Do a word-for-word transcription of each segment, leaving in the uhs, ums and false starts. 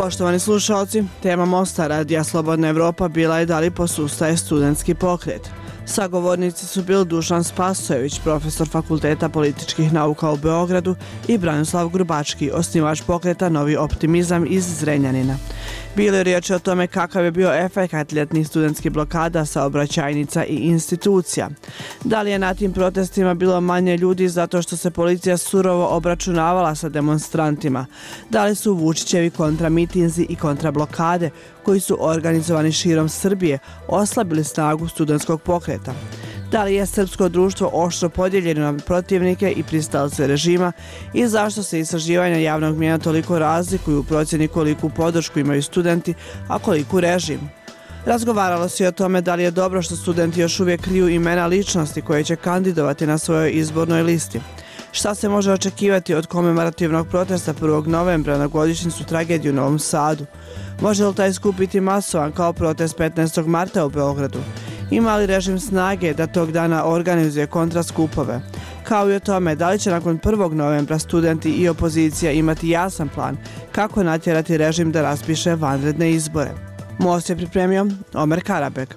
Poštovani slušalci, tema Mosta Radija Slobodna Evropa bila je da li posustaje studentski pokret. Sagovornici su bili Dušan Spasojević, profesor Fakulteta političkih nauka u Beogradu, i Branislav Grubački, osnivač pokreta Novi optimizam iz Zrenjanina. Bilo je riječ o tome kakav je bio efekat ljetnih studentskih blokada, saobraćajnica i institucija. Da li je na tim protestima bilo manje ljudi zato što se policija surovo obračunavala sa demonstrantima? Da li su Vučićevi kontramitinzi i kontrablokade, koji su organizovani širom Srbije, oslabili snagu studentskog pokreta? Da li je srpsko društvo oštro podijeljeno na protivnike i pristalice režima i zašto se istraživanja javnog mnijenja toliko razlikuju u procjeni koliku podršku imaju studenti, a koliku režim? Razgovaralo se i o tome da li je dobro što studenti još uvijek kriju imena ličnosti koje će kandidovati na svojoj izbornoj listi. Šta se može očekivati od komemorativnog protesta prvog novembra na godišnjicu tragedije u Novom Sadu? Može li taj skup biti masovan kao protest petnaestog marta u Beogradu? Ima li režim snage da tog dana organizuje kontraskupove? Kao i o tome da li će nakon prvog novembra studenti i opozicija imati jasan plan kako natjerati režim da raspiše vanredne izbore. Most je pripremio Omer Karabek.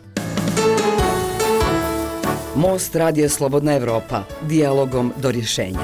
Most Radija Slobodna Evropa. Dijalogom do rješenja.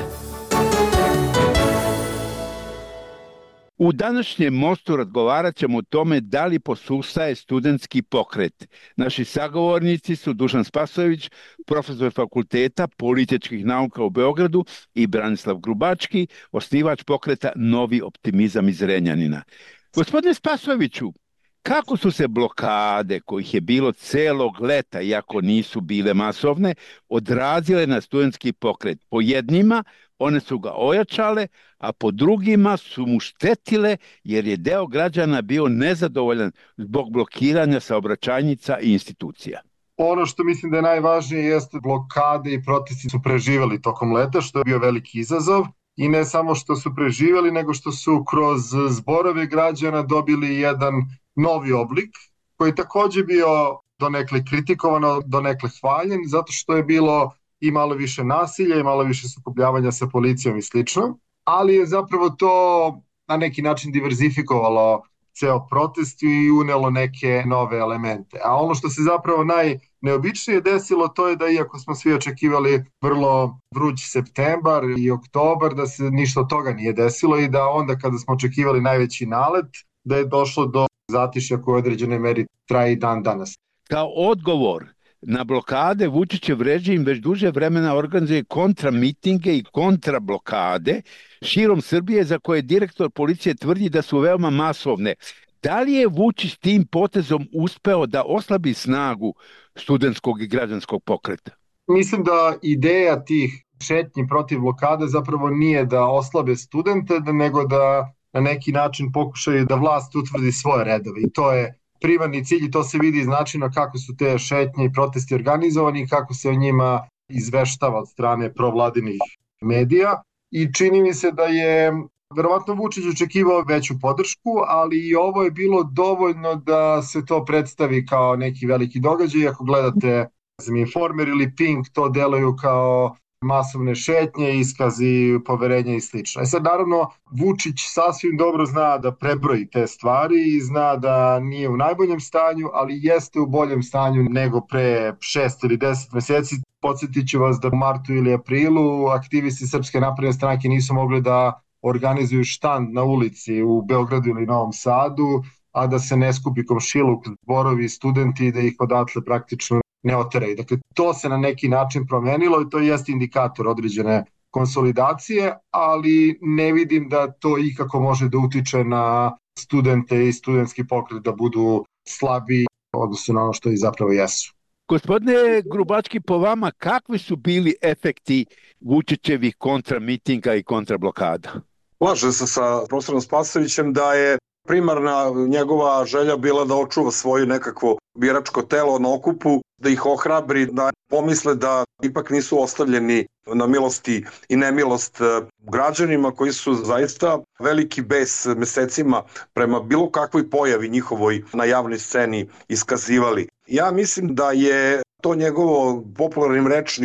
U današnjem Mostu razgovarat ćemo o tome da li posustaje studentski pokret. Naši sagovornici su Dušan Spasojević, profesor Fakulteta političkih nauka u Beogradu, i Branislav Grubački, osnivač pokreta Novi optimizam iz Zrenjanina. Gospodine Spasojeviću, kako su se blokade, kojih je bilo celog leta, iako nisu bile masovne, odrazile na studentski pokret? Po jednima one su ga ojačale, a po drugima su mu štetile jer je deo građana bio nezadovoljan zbog blokiranja saobraćajnica i institucija. Ono što mislim da je najvažnije jeste blokade i protesti su preživjeli tokom leta, što je bio veliki izazov. I ne samo što su preživjeli, nego što su kroz zborove građana dobili jedan novi oblik, koji je također bio donekle kritikovano, donekle hvaljen, zato što je bilo i malo više nasilja i malo više sukobljavanja sa policijom i slično, ali je zapravo to na neki način diverzifikovalo ceo protest i unelo neke nove elemente. A ono što se zapravo najneobičnije desilo, to je da iako smo svi očekivali vrlo vruć septembar i oktobar, da se ništa od toga nije desilo i da onda kada smo očekivali najveći nalet, da je došlo do zatišja koje u određenoj meri traje i dan danas. Kao odgovor na blokade, Vučićev režim već duže vremena organizuje kontramitinge i kontrablokade širom Srbije, za koje direktor policije tvrdi da su veoma masovne. Da li je Vučić tim potezom uspeo da oslabi snagu studentskog i građanskog pokreta? Mislim da ideja tih šetnji protiv blokade zapravo nije da oslabe studente, nego da na neki način pokušaju da vlast utvrdi svoje redove. I to je primarni cilj i to se vidi iz načina kako su te šetnje i protesti organizovani i kako se o njima izveštava od strane provladinih medija. I čini mi se da je verovatno Vučić očekivao veću podršku, ali i ovo je bilo dovoljno da se to predstavi kao neki veliki događaj. Ako gledate Informer ili Pink, to deluju kao masovne šetnje, iskazi poverenja i slično. E sad, naravno, Vučić sasvim dobro zna da prebroji te stvari i zna da nije u najboljem stanju, ali jeste u boljem stanju nego pre šest ili deset meseci. Podsjetit ću vas da u martu ili aprilu aktivisti Srpske napredne stranke nisu mogli da organizuju štand na ulici u Beogradu ili Novom Sadu, a da se ne skupi komšiluk, zborovi, studenti, da ih odatle praktično ne oteraju. Dakle, to se na neki način promenilo i to jeste indikator određene konsolidacije, ali ne vidim da to ikako može da utiče na studente i studentski pokret da budu slabi odnosno na ono što i zapravo jesu. Gospodine Grubački, po vama kakvi su bili efekti Vučićevih kontramitinga i kontrablokada? Slažem se sa profesorom Spasojevićem da je primarna njegova želja bila da očuva svoje nekakvo biračko telo na okupu, da ih ohrabri, da pomisle da ipak nisu ostavljeni na milosti i nemilost građanima koji su zaista veliki bes mesecima prema bilo kakvoj pojavi njihovoj na javnoj sceni iskazivali. Ja mislim da je to njegovo popularnim rečnikom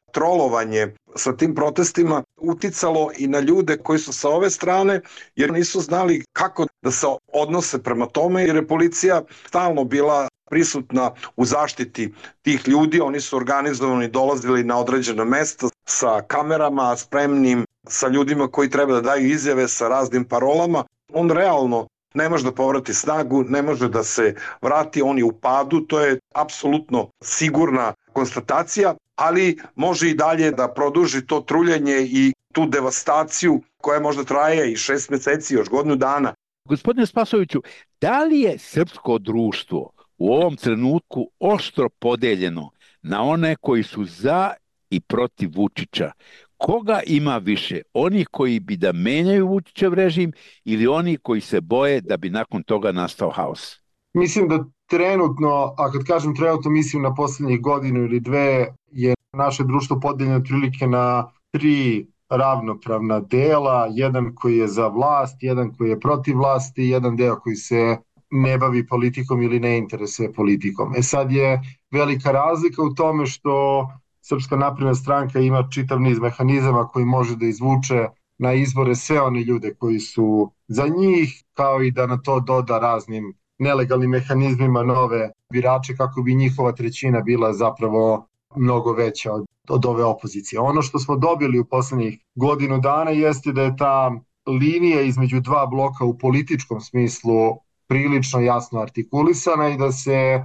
trolovanje sa tim protestima uticalo i na ljude koji su sa ove strane, jer nisu znali kako da se odnose prema tome, jer je policija stalno bila prisutna u zaštiti tih ljudi. Oni su organizovani, dolazili na određena mesta sa kamerama, spremnim, sa ljudima koji treba da daju izjave sa raznim parolama. On realno ne može da povrati snagu, ne može da se vrati, on je u padu, to je apsolutno sigurna konstatacija, ali može i dalje da produži to truljenje i tu devastaciju koja možda traje i šest meseci, još godinu dana. Gospodine Spasojeviću, da li je srpsko društvo u ovom trenutku oštro podeljeno na one koji su za i protiv Vučića? Koga ima više? Oni koji bi da menjaju Vučićev režim ili oni koji se boje da bi nakon toga nastao haos? Mislim da trenutno, a kad kažem trenutno mislim na poslednjih godinu ili dve, je naše društvo podeljeno otprilike na tri ravnopravna dela, jedan koji je za vlast, jedan koji je protiv vlasti, jedan deo koji se ne bavi politikom ili ne interesuje politikom. E sad je velika razlika u tome što Srpska napredna stranka ima čitav niz mehanizama koji može da izvuče na izbore sve one ljude koji su za njih, kao i da na to doda raznim nelegalnim mehanizmima nove birače kako bi njihova trećina bila zapravo mnogo veća od, od ove opozicije. Ono što smo dobili u poslednjih godinu dana jeste da je ta linija između dva bloka u političkom smislu prilično jasno artikulisana i da se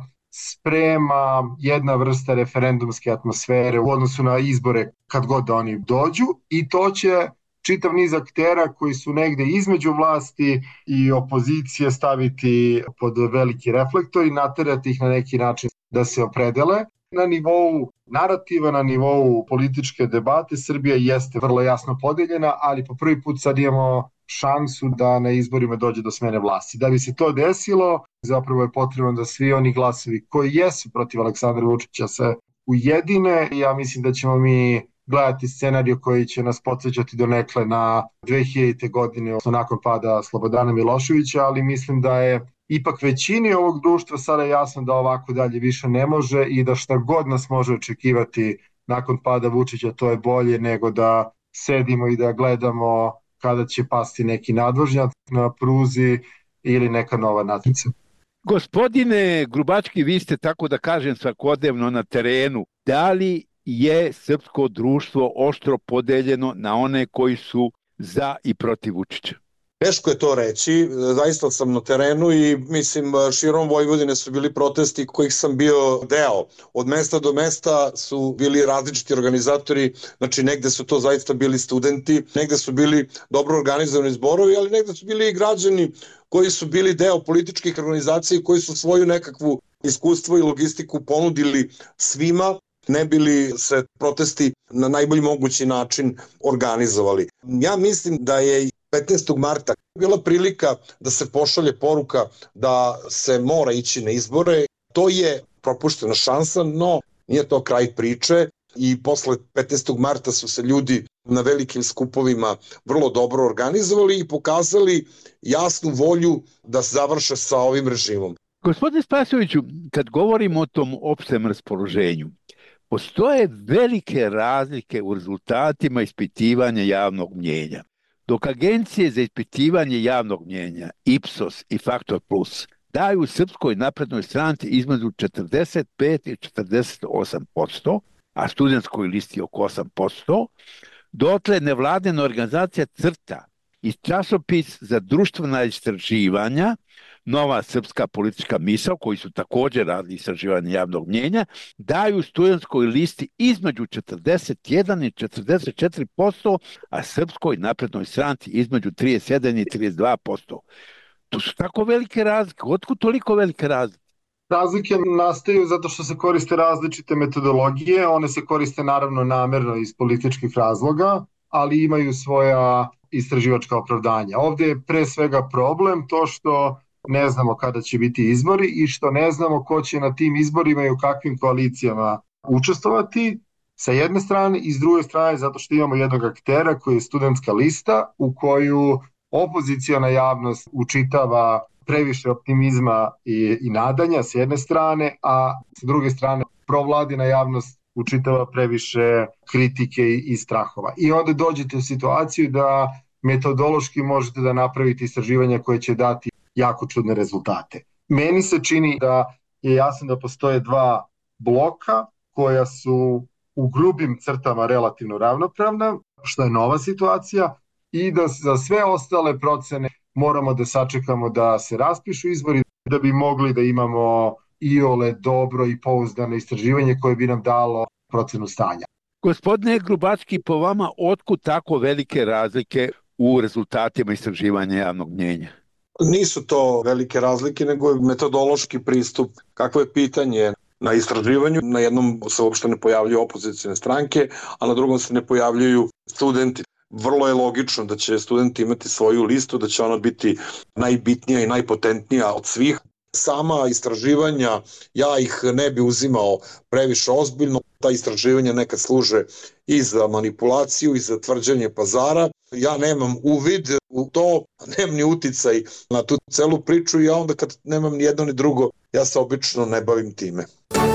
sprema jedna vrsta referendumske atmosfere u odnosu na izbore kad god da oni dođu, i to će čitav niz aktera koji su negde između vlasti i opozicije staviti pod veliki reflektor i naterati ih na neki način da se opredele. Na nivou narativa, na nivou političke debate Srbija jeste vrlo jasno podeljena, ali po prvi put sad imamo šansu da na izborima dođe do smene vlasti. Da bi se to desilo, zapravo je potrebno da svi oni glasovi koji jesu protiv Aleksandra Vučića se ujedine. Ja mislim da ćemo mi gledati scenariju koji će nas podsjećati donekle na dve hiljadite. godine, odnosno nakon pada Slobodana Miloševića, ali mislim da je ipak većini ovog društva sada jasno da ovako dalje više ne može i da šta god nas može očekivati nakon pada Vučića, to je bolje nego da sedimo i da gledamo kada će pasti neki nadvožnjak na pruzi ili neka nova natnica. Gospodine Grubački, vi ste, tako da kažem, svakodnevno na terenu. Da li je srpsko društvo oštro podeljeno na one koji su za i protiv Vučića? Teško je to reći, zaista sam na terenu i mislim širom Vojvodine su bili protesti kojih sam bio deo. Od mesta do mesta su bili različiti organizatori, znači negde su to zaista bili studenti, negde su bili dobro organizovani zborovi, ali negde su bili i građani koji su bili deo političkih organizacija koji su svoju nekakvu iskustvo i logistiku ponudili svima, ne bili se protesti na najbolji mogući način organizovali. Ja mislim da je petnaestog marta bila prilika da se pošalje poruka da se mora ići na izbore. To je propuštena šansa, no nije to kraj priče i posle petnaestog marta su se ljudi na velikim skupovima vrlo dobro organizovali i pokazali jasnu volju da se završe sa ovim režimom. Gospodine Spasojeviću, kad govorimo o tom opštem raspoloženju, postoje velike razlike u rezultatima ispitivanja javnog mnjenja. Dok agencije za ispitivanje javnog mnjenja, Ipsos i Faktor Plus, daju Srpskoj naprednoj stranci između četrdeset pet i četrdeset osam posto, a studentskoj listi oko osam posto, dotle nevladina organizacija CRTA i časopis za društvena istraživanja, Nova srpska politička misao, koji su također radili istraživanje javnog mnjenja, daju studentskoj listi između četrdeset jedan i četrdeset četiri posto, a Srpskoj naprednoj stranci između trideset jedan i trideset dva posto. To su tako velike razlike. Otkud toliko velike razlike? Razlike nastaju zato što se koriste različite metodologije. One se koriste naravno namerno iz političkih razloga, ali imaju svoja istraživačka opravdanja. Ovde je pre svega problem to što ne znamo kada će biti izbori i što ne znamo ko će na tim izborima i u kakvim koalicijama učestvovati sa jedne strane, i s druge strane zato što imamo jednog aktera koji je studentska lista u koju opozicijona javnost učitava previše optimizma i, i nadanja s jedne strane, a s druge strane provladina javnost učitava previše kritike i strahova. I onda dođete u situaciju da metodološki možete da napravite istraživanja koje će dati jako čudne rezultate. Meni se čini da je jasno da postoje dva bloka koja su u grubim crtama relativno ravnopravna, što je nova situacija, i da za sve ostale procene moramo da sačekamo da se raspišu izbori da bi mogli da imamo iole dobro i pouzdano istraživanje koje bi nam dalo procenu stanja. Gospodine Grubacki, po vama otkud tako velike razlike u rezultatima istraživanja javnog mnjenja? Nisu to velike razlike, nego je metodološki pristup. Kakvo je pitanje na istraživanju? Na jednom se uopšte ne pojavljuju opozicijne stranke, a na drugom se ne pojavljuju studenti. Vrlo je logično da će studenti imati svoju listu, da će ona biti najbitnija i najpotentnija od svih. Sama istraživanja, ja ih ne bi uzimao previše ozbiljno. Ta istraživanja nekad služe i za manipulaciju i za tvrđenje pazara. Ja nemam uvid u to, nemam ni uticaj na tu celu priču i ja onda kad nemam ni jedno ni drugo, ja se obično ne bavim time.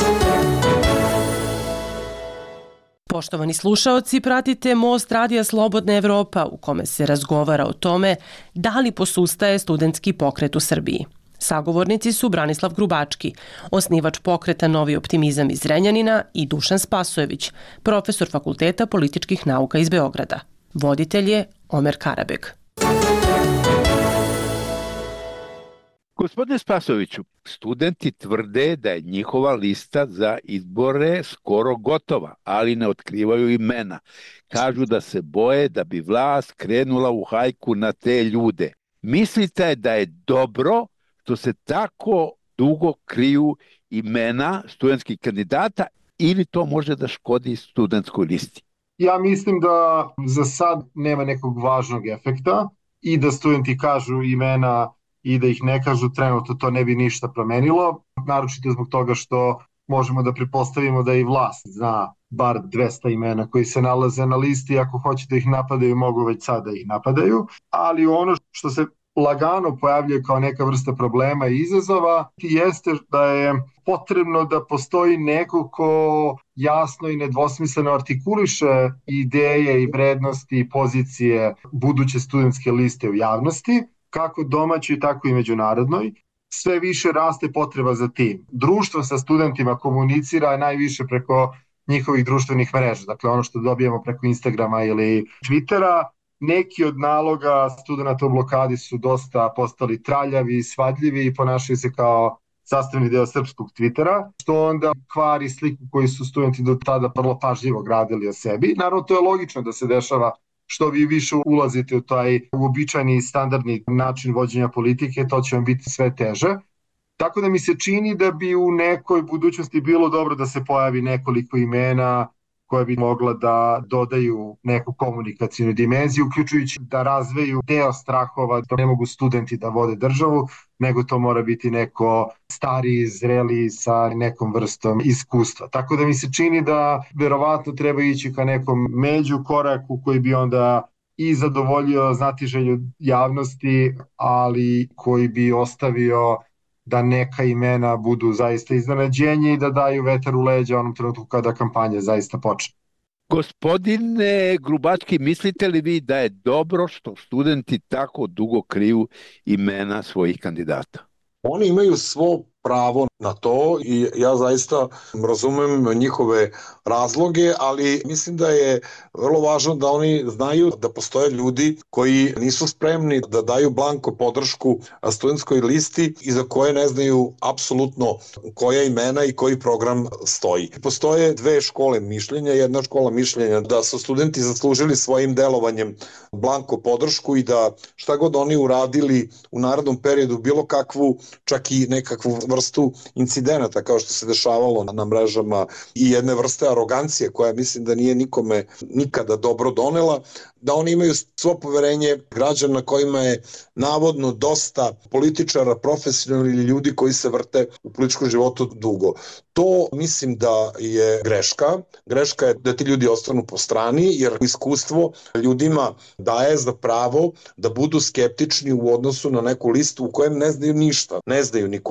Poštovani slušaoci, pratite Most Radija Slobodna Evropa u kome se razgovara o tome da li posustaje studentski pokret u Srbiji. Sagovornici su Branislav Grubački, osnivač pokreta Novi optimizam iz Zrenjanina, i Dušan Spasojević, profesor Fakulteta političkih nauka iz Beograda. Voditelj je Omer Karabeg. Gospodine Spasojeviću, studenti tvrde da je njihova lista za izbore skoro gotova, ali ne otkrivaju imena. Kažu da se boje da bi vlast krenula u hajku na te ljude. Mislite da je dobro što se tako dugo kriju imena studentskih kandidata ili to može da škodi studentskoj listi? Ja mislim da za sad nema nekog važnog efekta i da studenti kažu imena i da ih ne kažu, trenutno to ne bi ništa promenilo, naročito zbog toga što možemo da pretpostavimo da i vlast zna bar dvesta imena koji se nalaze na listi, ako hoće da ih napadaju, mogu već sada ih napadaju, ali ono što se lagano pojavljuje kao neka vrsta problema i izazova jeste da je potrebno da postoji neko ko jasno i nedvosmisleno artikuliše ideje i vrednosti i pozicije buduće studentske liste u javnosti, kako domaćoj, tako i međunarodnoj. Sve više raste potreba za tim. Društvo sa studentima komunicira najviše preko njihovih društvenih mreža, dakle ono što dobijemo preko Instagrama ili Twittera. Neki od naloga studenta u blokadi su dosta postali traljavi, svadljivi i ponašaju se kao sastavni deo srpskog Twittera, što onda kvari sliku koju su studenti do tada vrlo pažljivo gradili o sebi. Naravno, to je logično da se dešava što vi više ulazite u taj uobičajeni i standardni način vođenja politike, to će vam biti sve teže. Tako da mi se čini da bi u nekoj budućnosti bilo dobro da se pojavi nekoliko imena koje bi mogla da dodaju neku komunikacijnu dimenziju, uključujući da razveju deo strahova da ne mogu studenti da vode državu, nego to mora biti neko stariji, zreli sa nekom vrstom iskustva. Tako da mi se čini da verovatno treba ići ka nekom među koraku koji bi onda i zadovoljio znatiželju javnosti, ali koji bi ostavio da neka imena budu zaista iznenađenje i da daju vetar u leđa onom trenutku kada kampanja zaista počne. Gospodine Grubački, mislite li vi da je dobro što studenti tako dugo kriju imena svojih kandidata? Oni imaju svo pravo na to i ja zaista razumem njihove razloge, ali mislim da je vrlo važno da oni znaju da postoje ljudi koji nisu spremni da daju blanko podršku studentskoj listi i za koje ne znaju apsolutno koja imena i koji program stoji. Postoje dve škole mišljenja. Jedna škola mišljenja da su studenti zaslužili svojim delovanjem blanko podršku i da šta god oni uradili u narednom periodu, bilo kakvu, čak i nekakvu vrstu incidenata kao što se dešavalo na mrežama i jedne vrste arogancije koja mislim da nije nikome nikada dobro donela, da oni imaju svo poverenje građana kojima je navodno dosta političara, profesionalnih ljudi koji se vrte u političkom životu dugo. To mislim da je greška. Greška je da ti ljudi ostanu po strani, jer iskustvo ljudima daje za pravo da budu skeptični u odnosu na neku listu u kojem ne znaju ništa. Ne znaju ni koji je program,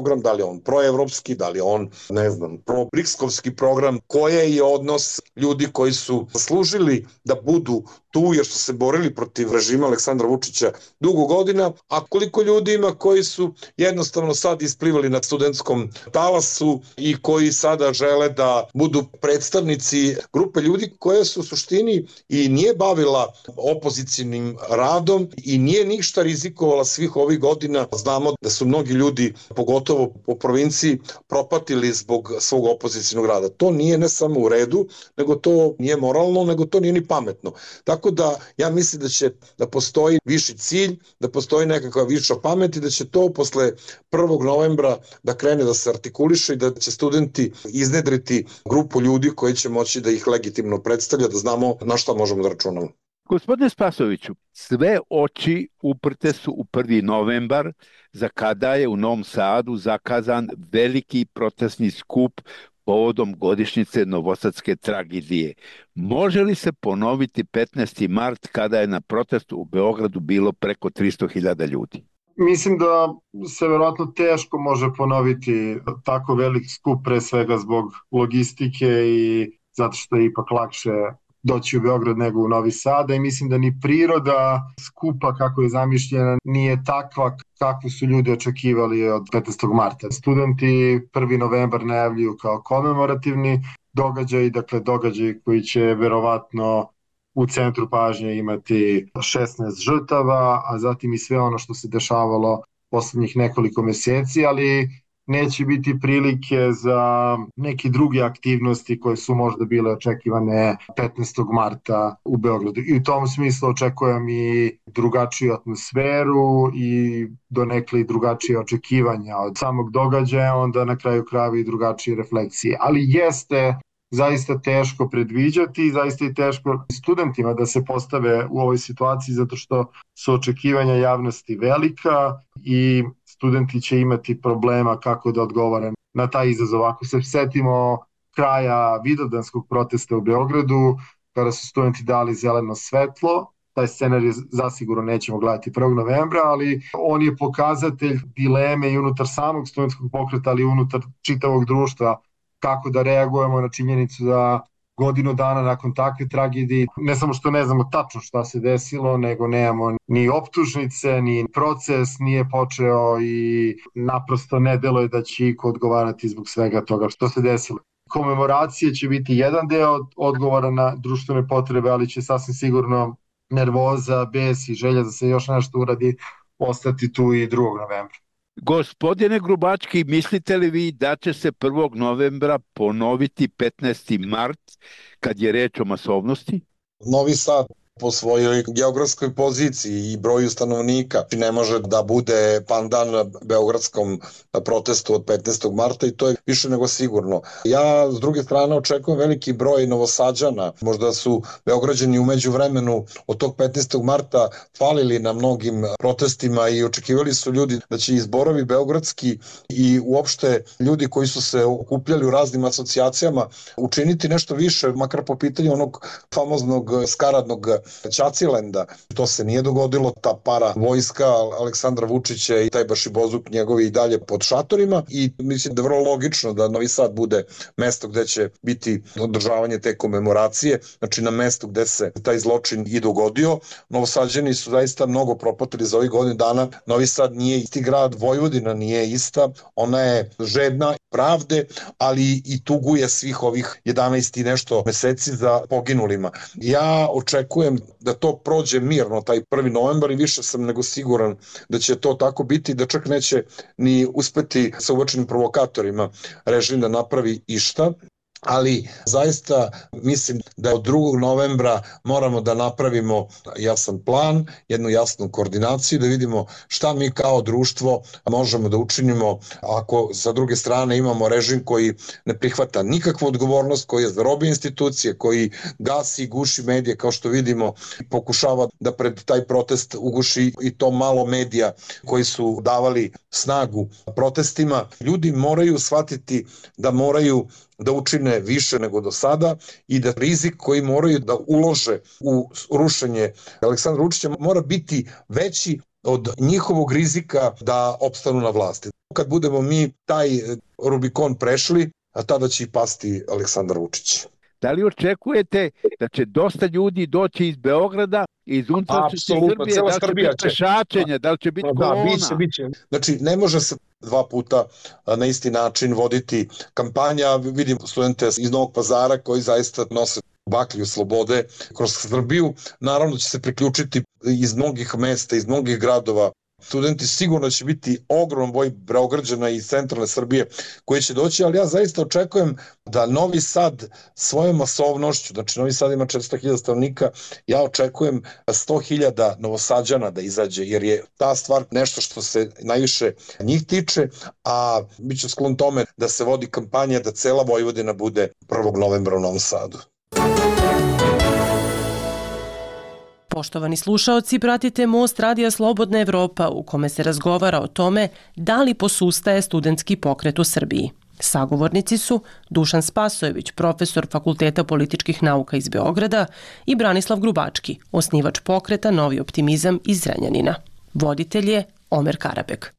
program, da li je on proevropski, da li je on, ne znam, pro-brikskovski program, koje je odnos ljudi koji su služili da budu tu jer su se borili protiv režima Aleksandra Vučića dugo godina, a koliko ljudi ima koji su jednostavno sad isplivali na studentskom talasu i koji sada žele da budu predstavnici grupe ljudi koje su u suštini i nije bavila opozicijnim radom i nije ništa rizikovala svih ovih godina. Znamo da su mnogi ljudi, pogotovo po provinciji, propatili zbog svog opozicijnog rada. To nije ne samo u redu, nego to nije moralno, nego to nije ni pametno. Tako da ja mislim da će da postoji viši cilj, da postoji nekakva viša pamet i da će to posle prvog novembra da krene da se artikuliše i da će studenti iznedriti grupu ljudi koji će moći da ih legitimno predstavlja, da znamo na šta možemo da računamo. Gospodine Spasoviću, sve oči uprte su u prvi novembar, za kada je u Novom Sadu zakazan veliki protestni skup povodom godišnjice novosadske tragedije. Može li se ponoviti petnaesti mart kada je na protestu u Beogradu bilo preko tristo hiljada ljudi? Mislim da se verovatno teško može ponoviti tako velik skup, pre svega zbog logistike i zato što je ipak lakše doći u Beograd nego u Novi Sad, i mislim da ni priroda skupa kako je zamišljena nije takva kakvu su ljudi očekivali od petnaestog marta. Studenti prvi novembar najavljuju kao komemorativni događaj, dakle događaj koji će verovatno u centru pažnje imati šesnaest žrtava, a zatim i sve ono što se dešavalo poslednjih nekoliko meseci, ali neće biti prilike za neke druge aktivnosti koje su možda bile očekivane petnaestog marta u Beogradu. I u tom smislu očekujem i drugačiju atmosferu i donekle i drugačije očekivanja od samog događaja, onda na kraju krajeva i drugačije refleksije. Ali jeste zaista teško predviđati i zaista je teško studentima da se postave u ovoj situaciji zato što su očekivanja javnosti velika i studenti će imati problema kako da odgovore na taj izazov. Ako se setimo kraja vidovdanskog protesta u Beogradu, kada su studenti dali zeleno svetlo, taj scenarij zasigurno nećemo gledati prvog novembra, ali on je pokazatelj dileme i unutar samog studentskog pokreta, ali i unutar čitavog društva, kako da reagujemo na činjenicu da godinu dana nakon takve tragedije, ne samo što ne znamo tačno šta se desilo, nego nemamo ni optužnice, ni proces nije počeo i naprosto ne deluje da će iko odgovarati zbog svega toga što se desilo. Komemoracije će biti jedan deo odgovora na društvene potrebe, ali će sasvim sigurno nervoza, bes i želja da se još nešto uradi ostati tu i drugog novembra. Gospodine Grubački, mislite li vi da će se prvog novembra ponoviti petnaesti mart kad je reč o masovnosti? Novi Sad po svojoj geografskoj poziciji i broju stanovnika ne može da bude pandan beogradskom protestu od petnaestog marta i to je više nego sigurno. Ja s druge strane očekujem veliki broj Novosađana, možda su Beograđani u međuvremenu od tog petnaestog marta falili na mnogim protestima i očekivali su ljudi da će izborovi beogradski i uopšte ljudi koji su se okupljali u raznim asocijacijama učiniti nešto više, makar po pitanju onog famoznog skaradnog Ćacilenda. To se nije dogodilo, ta para vojska Aleksandra Vučića i taj bašibozuk njegovi i dalje pod šatorima i mislim da je vrlo logično da Novi Sad bude mesto gde će biti održavanje te komemoracije, znači na mestu gde se taj zločin i dogodio. Novosađani su zaista mnogo propatili za ovih godinu dana. Novi Sad nije isti grad, Vojvodina nije ista, ona je žedna pravde, ali i tuguje svih ovih jedanaest i nešto meseci za poginulima. Ja očekujem da to prođe mirno taj prvi novembar i više sam nego siguran da će to tako biti, da čak neće ni uspeti sa uočenim provokatorima režim da napravi išta. Ali zaista mislim da od drugog novembra moramo da napravimo jasan plan, jednu jasnu koordinaciju, da vidimo šta mi kao društvo možemo da učinimo ako sa druge strane imamo režim koji ne prihvata nikakvu odgovornost, koji je zarobio institucije, koji gasi i guši medije, kao što vidimo, pokušava da pred taj protest uguši i to malo medija koji su davali snagu protestima. Ljudi moraju shvatiti da moraju da učine više nego do sada i da rizik koji moraju da ulože u rušenje Aleksandra Vučića mora biti veći od njihovog rizika da opstanu na vlasti. Kad budemo mi taj Rubikon prešli, a tada će i pasti Aleksandar Vučić. Da li očekujete da će dosta ljudi doći iz Beograda i iz unutrašnjosti Srbije, da li će biti pešačenje, da li će biti kolona? Da, biće, biće. Znači, ne može se dva puta na isti način voditi kampanja. Vidim studente iz Novog Pazara koji zaista nose baklju slobode kroz Srbiju. Naravno će se priključiti iz mnogih mesta, iz mnogih gradova. Studenti sigurno će biti ogrom broj Beograđana iz centralne Srbije koji će doći, ali ja zaista očekujem da Novi Sad svojom masovnošću, znači Novi Sad ima četiristo hiljada stanovnika, ja očekujem sto hiljada Novosađana da izađe, jer je ta stvar nešto što se najviše njih tiče, a bit ću sklon tome da se vodi kampanja da cela Vojvodina bude prvog novembra u Novom Sadu. Poštovani slušaoci, pratite Most Radija Slobodna Evropa u kome se razgovara o tome da li posustaje studentski pokret u Srbiji. Sagovornici su Dušan Spasojević, profesor Fakulteta političkih nauka iz Beograda i Branislav Grubački, osnivač pokreta Novi optimizam iz Zrenjanina. Voditelj je Omer Karabek.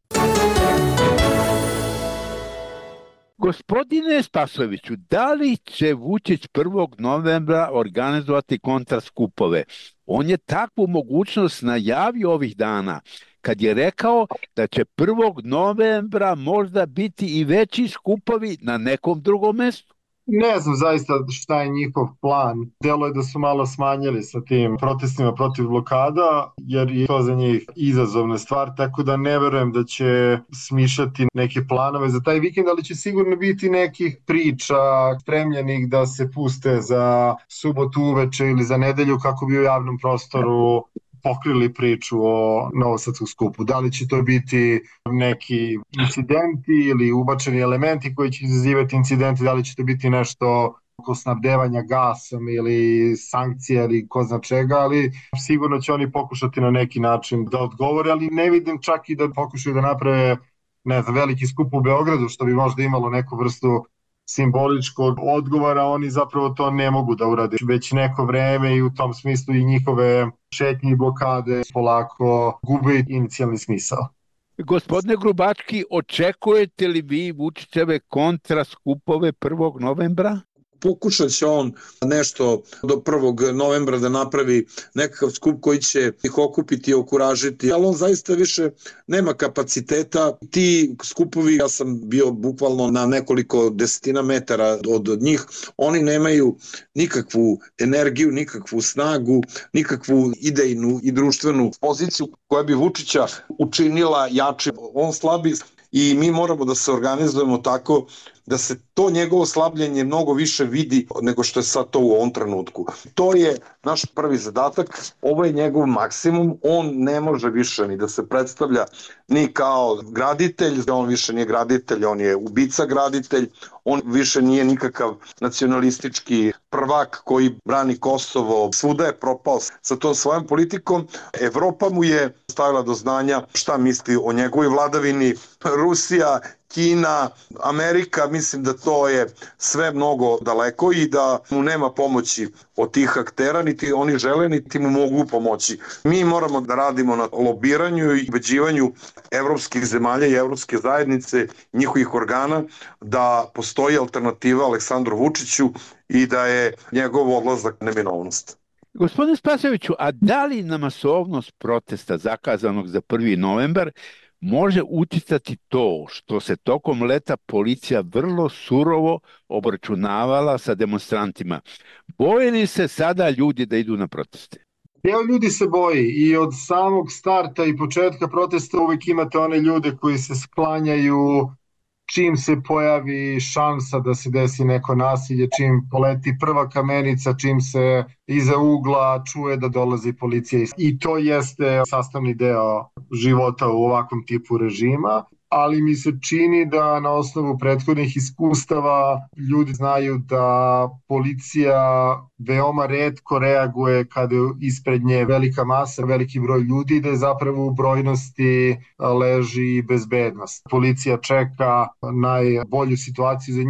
Gospodine Spasojeviću, da li će Vučić prvog novembra organizovati kontraskupove? On je takvu mogućnost najavio ovih dana kad je rekao da će prvog novembra možda biti i veći skupovi na nekom drugom mestu. Ne znam zaista šta je njihov plan. Delo je da su malo smanjili sa tim protestima protiv blokada, jer je to za njih izazovna stvar, tako da ne verujem da će smišljati neke planove za taj vikend, ali će sigurno biti nekih priča spremljenih da se puste za subotu uveče ili za nedelju kako bi u javnom prostoru pokrili priču o novosadskom skupu. Da li će to biti neki incidenti ili ubačeni elementi koji će izazivati incidenti, da li će to biti nešto oko snabdevanja gasom ili sankcije ili ko zna čega, ali sigurno će oni pokušati na neki način da odgovore, ali ne vidim čak i da pokušaju da naprave ne znam, veliki skup u Beogradu, što bi možda imalo neku vrstu simboličkog odgovora, oni zapravo to ne mogu da urade već neko vreme i u tom smislu i njihove šetnje i blokade polako gube inicijalni smisao. Gospodine Grubački, očekujete li vi Vučićeve kontraskupove prvog novembra? Pokušat će on nešto do prvog novembra da napravi nekakav skup koji će ih okupiti i okuražiti, ali on zaista više nema kapaciteta. Ti skupovi, ja sam bio bukvalno na nekoliko desetina metara od njih, oni nemaju nikakvu energiju, nikakvu snagu, nikakvu idejnu i društvenu poziciju koja bi Vučića učinila jačim. On slabi i mi moramo da se organizujemo tako da se to njegovo slabljenje mnogo više vidi nego što je sad to u ovom trenutku. To je naš prvi zadatak, ovo je njegov maksimum, on ne može više ni da se predstavlja ni kao graditelj, on više nije graditelj, on je ubica graditelj, on više nije nikakav nacionalistički prvak koji brani Kosovo, svuda je propao sa tom svojom politikom. Evropa mu je stavila do znanja šta misli o njegovoj vladavini, Rusija, Kina, Amerika, mislim da to je sve mnogo daleko i da mu nema pomoći od tih aktera, niti oni žele, niti mu mogu pomoći. Mi moramo da radimo na lobiranju i ubeđivanju evropskih zemalja i evropske zajednice, njihovih organa, da postoji alternativa Aleksandru Vučiću i da je njegov odlazak neminovnost. Gospodine Spasojeviću, a da li na masovnost protesta zakazanog za prvi novembar može uticati to što se tokom leta policija vrlo surovo obračunavala sa demonstrantima? Boje li se sada ljudi da idu na proteste? Deo ljudi se boji i od samog starta i početka protesta uvijek imate one ljude koji se sklanjaju čim se pojavi šansa da se desi neko nasilje, čim poleti prva kamenica, čim se iza ugla čuje da dolazi policija. I to jeste sastavni deo života u ovakvom tipu režima, ali mi se čini da na osnovu prethodnih iskustava ljudi znaju da policija veoma retko reaguje kada je ispred nje velika masa, veliki broj ljudi, da je zapravo u brojnosti leži bezbednost. Policija čeka najbolju situaciju za njih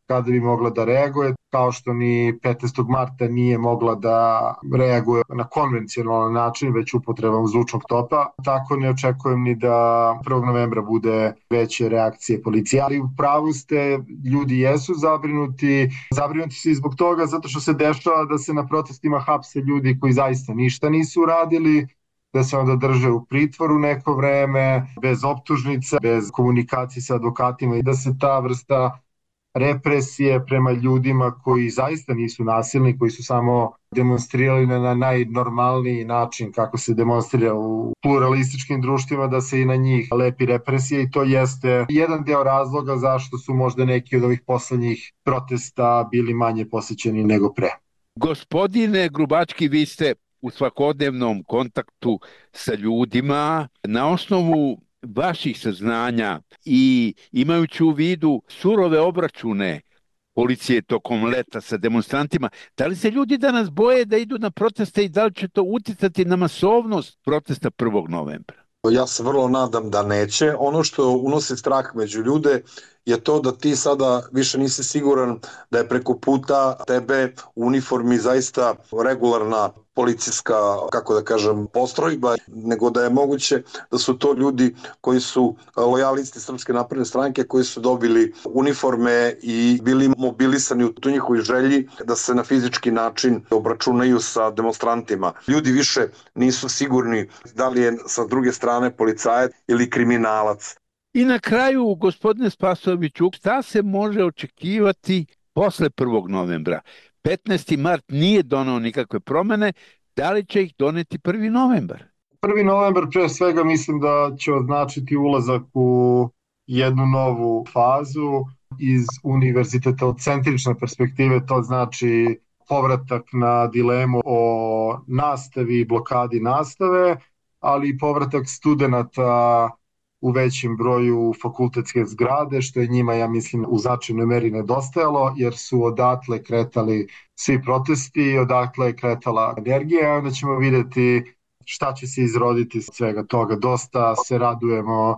kada bi mogla da reaguje, kao što ni petnaestog marta nije mogla da reaguje na konvencionalan način, već upotrebom zvučnog topa. Tako ne očekujem ni da prvog novembra bude veće reakcije policije. Ali u pravu ste, ljudi jesu zabrinuti. Zabrinuti su i zbog toga zato što se dešava da se na protestima hapse ljudi koji zaista ništa nisu uradili, da se onda drže u pritvoru neko vreme, bez optužnica, bez komunikacije sa advokatima i da se ta vrsta represije prema ljudima koji zaista nisu nasilni, koji su samo demonstrirali na najnormalniji način kako se demonstrira u pluralističkim društvima, da se i na njih lepi represije i to jeste jedan deo razloga zašto su možda neki od ovih poslednjih protesta bili manje posećeni nego pre. Gospodine Grubački, vi ste u svakodnevnom kontaktu sa ljudima. Na osnovu vaših saznanja i imajući u vidu surove obračune policije tokom leta sa demonstrantima, da li se ljudi danas boje da idu na proteste i da li će to uticati na masovnost protesta prvog novembra? Ja se vrlo nadam da neće. Ono što unosi strah među ljude je to da ti sada više nisi siguran da je preko puta tebe u uniformi zaista regularna policijska, kako da kažem, postrojba, nego da je moguće da su to ljudi koji su lojalisti Srpske napredne stranke, koji su dobili uniforme i bili mobilisani u tu njihovoj želji da se na fizički način obračunaju sa demonstrantima. Ljudi više nisu sigurni da li je sa druge strane policajac ili kriminalac. I na kraju, gospodine Spasojeviću, šta se može očekivati posle prvog novembra? petnaesti mart nije donao nikakve promene, da li će ih doneti prvi novembar? prvi novembar pre svega mislim da će označiti ulazak u jednu novu fazu iz univerzitetocentrične perspektive, to znači povratak na dilemu o nastavi i blokadi nastave, ali i povratak studenta u većem broju fakultetske zgrade, što je njima, ja mislim, u značajnoj meri nedostajalo, jer su odatle kretali svi protesti, odatle je kretala energija, onda ćemo videti šta će se izroditi iz svega toga. Dosta se radujemo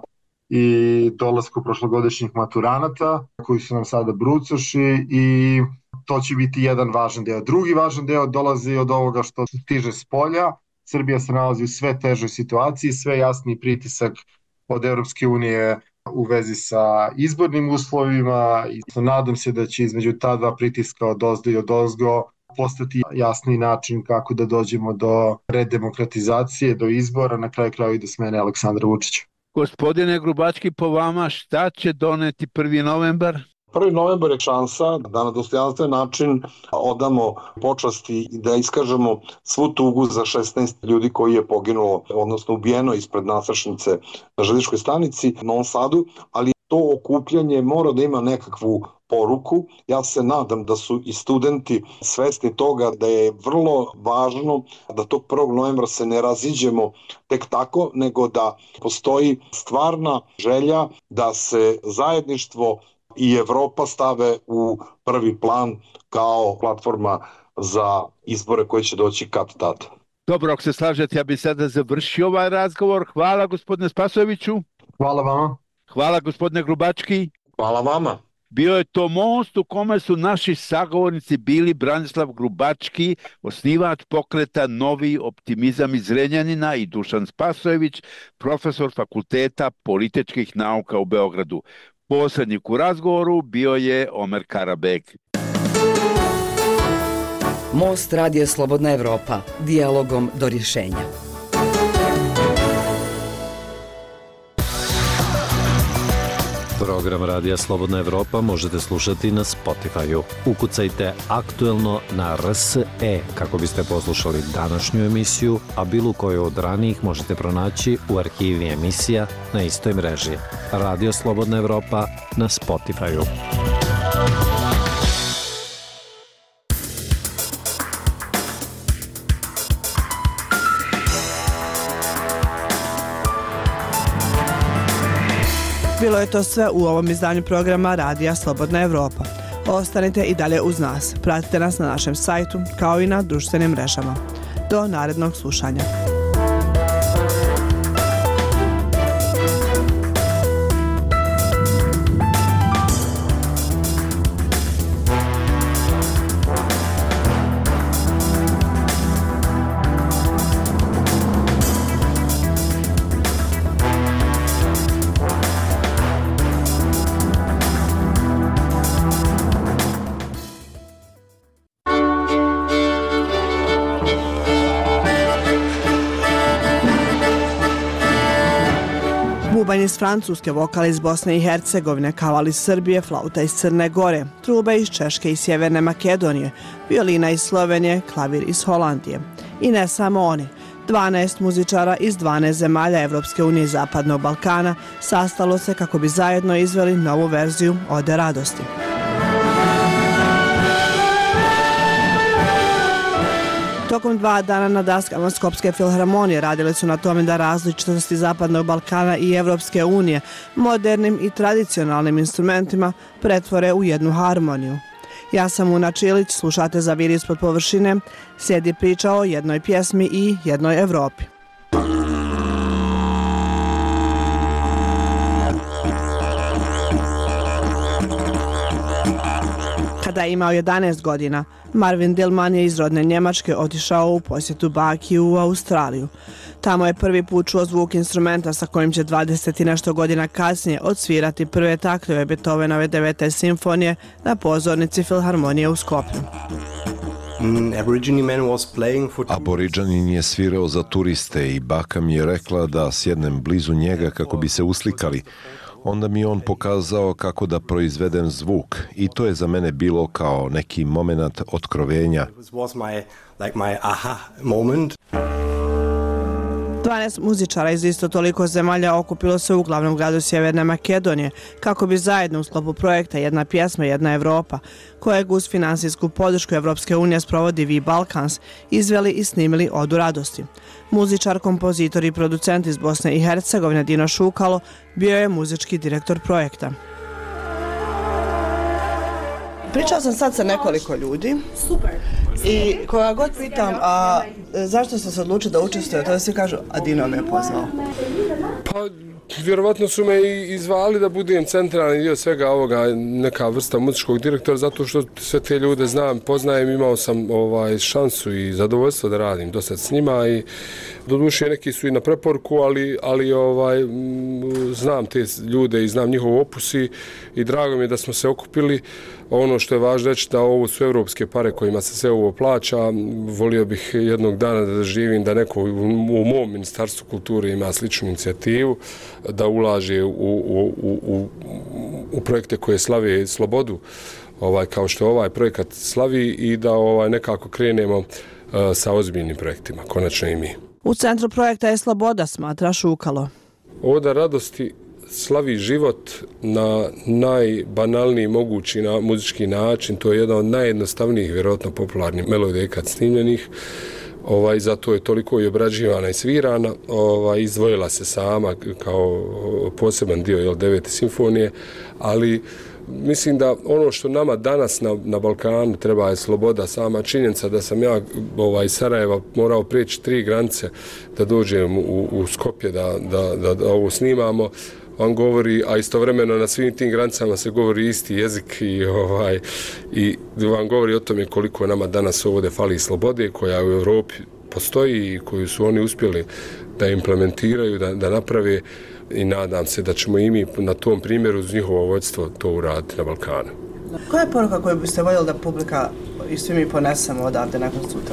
i dolasku prošlogodišnjih maturanata, koji su nam sada brucoši i to će biti jedan važan deo. Drugi važan deo dolazi od ovoga što stiže s polja. Srbija se nalazi u sve težoj situaciji, sve jasniji pritisak od Evropske unije u vezi sa izbornim uslovima i nadam se da će između ta dva pritiska od ozdo i od ozgo postati jasni način kako da dođemo do redemokratizacije, do izbora, na kraju kraju i do smene Aleksandra Vučića. Gospodine Grubački, po vama šta će doneti prvi novembar? prvi novembar je šansa da na dostojanstven način odamo počasti i da iskažemo svu tugu za šesnaest ljudi koji je poginulo, odnosno ubijeno ispred nasršnice na železničkoj stanici u Novom Sadu, ali to okupljanje mora da ima nekakvu poruku. Ja se nadam da su i studenti svesni toga da je vrlo važno da tog prvog novembra se ne raziđemo tek tako, nego da postoji stvarna želja da se zajedništvo i Evropa stave u prvi plan kao platforma za izbore koje će doći kad tad. Dobro, ako se slažete, ja bih sada završio ovaj razgovor. Hvala gospodine Spasojeviću. Hvala vama. Hvala gospodine Grubački. Hvala vama. Bio je to most u kome su naši sagovornici bili Branislav Grubački, osnivač pokreta Novi optimizam iz Zrenjanina, i Dušan Spasojević, profesor Fakulteta političkih nauka u Beogradu. Posrednik u razgovoru bio je Omer Karabeg. Most Radija Slobodna Evropa. Dijalogom do rješenja. Program Radija Slobodna Evropa možete slušati na Spotify-u. Ukucajte aktuelno na R S E kako biste poslušali današnju emisiju, a bilo koju od ranijih možete pronaći u arhivi emisija na istoj mreži. Radio Slobodna Evropa na Spotify-u. Bilo je to sve u ovom izdanju programa Radija Slobodna Evropa. Ostanite i dalje uz nas. Pratite nas na našem sajtu kao i na društvenim mrežama. Do narednog slušanja. iz Francuske, vokal iz Bosne i Hercegovine, kaval iz Srbije, flauta iz Crne Gore, truba iz Češke i Sjeverne Makedonije, violina iz Slovenije, klavir iz Holandije. I ne samo oni. dvanaest muzičara iz dvanaest zemalja Evropske unije i Zapadnog Balkana sastalo se kako bi zajedno izveli novu verziju Ode radosti. Tokom dva dana na daskama Skopske filharmonije radili su na tome da različitosti Zapadnog Balkana i Evropske unije modernim i tradicionalnim instrumentima pretvore u jednu harmoniju. Ja sam Una Čilić, slušate Za vir ispod površine, slijedi priča o jednoj pjesmi i jednoj Evropi. Kada je imao jedanaest godina, Marvin Dillman je iz rodne Njemačke otišao u posjetu baki u Australiju. Tamo je prvi put čuo zvuk instrumenta sa kojim će dvadeset i nešto godina kasnije odsvirati prve taktove Beethovenove devete simfonije na pozornici Filharmonije u Skoplju. Aboriđanin je svirao za turiste i baka mi je rekla da sjednem blizu njega kako bi se uslikali. Onda mi on pokazao kako da proizvedem zvuk i to je za mene bilo kao neki moment otkrovenja. dvanaest muzičara iz isto toliko zemalja okupilo se u glavnom gradu Sjeverne Makedonije kako bi zajedno u sklopu projekta Jedna pjesma, jedna Evropa, kojeg uz finansijsku podršku Evropske unije sprovodi V Balkans, izveli i snimili Odu radosti. Muzičar, kompozitor i producent iz Bosne i Hercegovine Dino Šukalo bio je muzički direktor projekta. Pričao sam sad sa nekoliko ljudi. Super. I koga god pitam, a zašto ste se odlučili da učestvujete, to svi kažu, a Dino me je poznao. Pa, vjerovatno su me i izvali da budem centralni dio svega ovoga, neka vrsta muzičkog direktora, zato što sve te ljude znam, poznajem, imao sam ovaj, šansu i zadovoljstvo da radim dosta s njima i doduše neki su i na preporuku, ali, ali ovaj, znam te ljude i znam njihov opus i, i drago mi je da smo se okupili. Ono što je važno reći da ovo su evropske pare kojima se sve ovo plaća. Volio bih jednog dana da živim da neko u mom Ministarstvu kulture ima sličnu inicijativu, da ulaže u, u, u, u projekte koje slave slobodu, ovaj, kao što ovaj projekat slavi i da ovaj, nekako krenemo uh, sa ozbiljnim projektima, konačno i mi. U centru projekta je sloboda, smatra Šukalo. Oda radosti slavi život na najbanalniji mogući na muzički način. To je jedna od najjednostavnijih, vjerojatno popularnih melodija ikad snimljenih. Ovaj, zato je toliko i obrađivana i svirana. Ovaj, izdvojila se sama kao poseban dio jel, devete simfonije, ali mislim da ono što nama danas na, na Balkanu treba je sloboda, sama činjenica da sam ja ovaj, iz Sarajeva morao prijeći tri granice da dođem u, u Skopje da, da, da, da ovo snimamo, on govori, a istovremeno na svim tim granicama se govori isti jezik i, ovaj, i vam govori o tome koliko nama danas ovdje fali slobode koja u Europi postoji i koju su oni uspjeli da implementiraju, da, da naprave i nadam se da ćemo i mi na tom primjeru uz njihovo vodstvo to uraditi na Balkanu. Koja je poruka koju biste voljeli da publika i svi mi ponesemo odavde nakon sutra?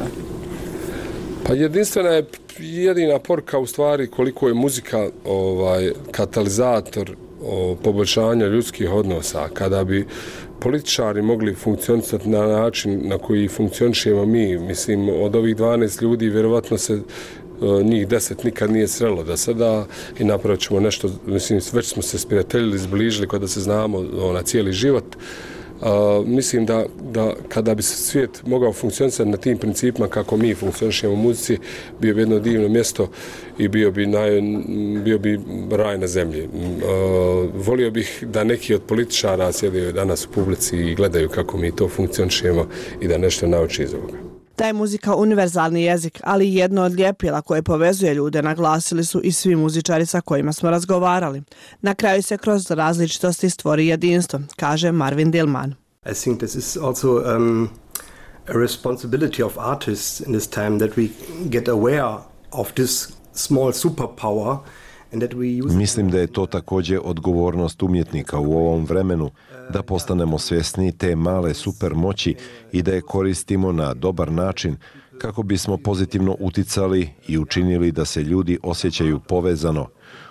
Pa jedinstvena je jedina poruka u stvari koliko je muzika ovaj, katalizator o, poboljšanja ljudskih odnosa. Kada bi političari mogli funkcionisati na način na koji funkcionišemo mi, mislim od ovih dvanaest ljudi vjerovatno se njih deset nikad nije srelo da sada i napravit ćemo nešto, mislim već smo se sprijateljili, zbližili kada se znamo na cijeli život. Uh, mislim da, da kada bi se svijet mogao funkcionisati na tim principima kako mi funkcionišemo u muzici, bio bi jedno divno mjesto i bio bi, naj, bio bi raj na zemlji. Uh, volio bih da neki od političara sjedaju danas u publici i gledaju kako mi to funkcionišemo i da nešto nauči iz ovoga. Da je muzika univerzalni jezik, ali jedno od ljepila koje povezuje ljude, naglasili su i svi muzičari sa kojima smo razgovarali. Na kraju se kroz različitosti stvori jedinstvo, kaže Marvin Dillman. I think this is also um, a responsibility of artists in this time that we get aware of this small superpower. Mislim da je to također odgovornost umjetnika u ovom vremenu, da postanemo svjesni te male supermoći i da je koristimo na dobar način kako bismo pozitivno uticali i učinili da se ljudi osjećaju povezano.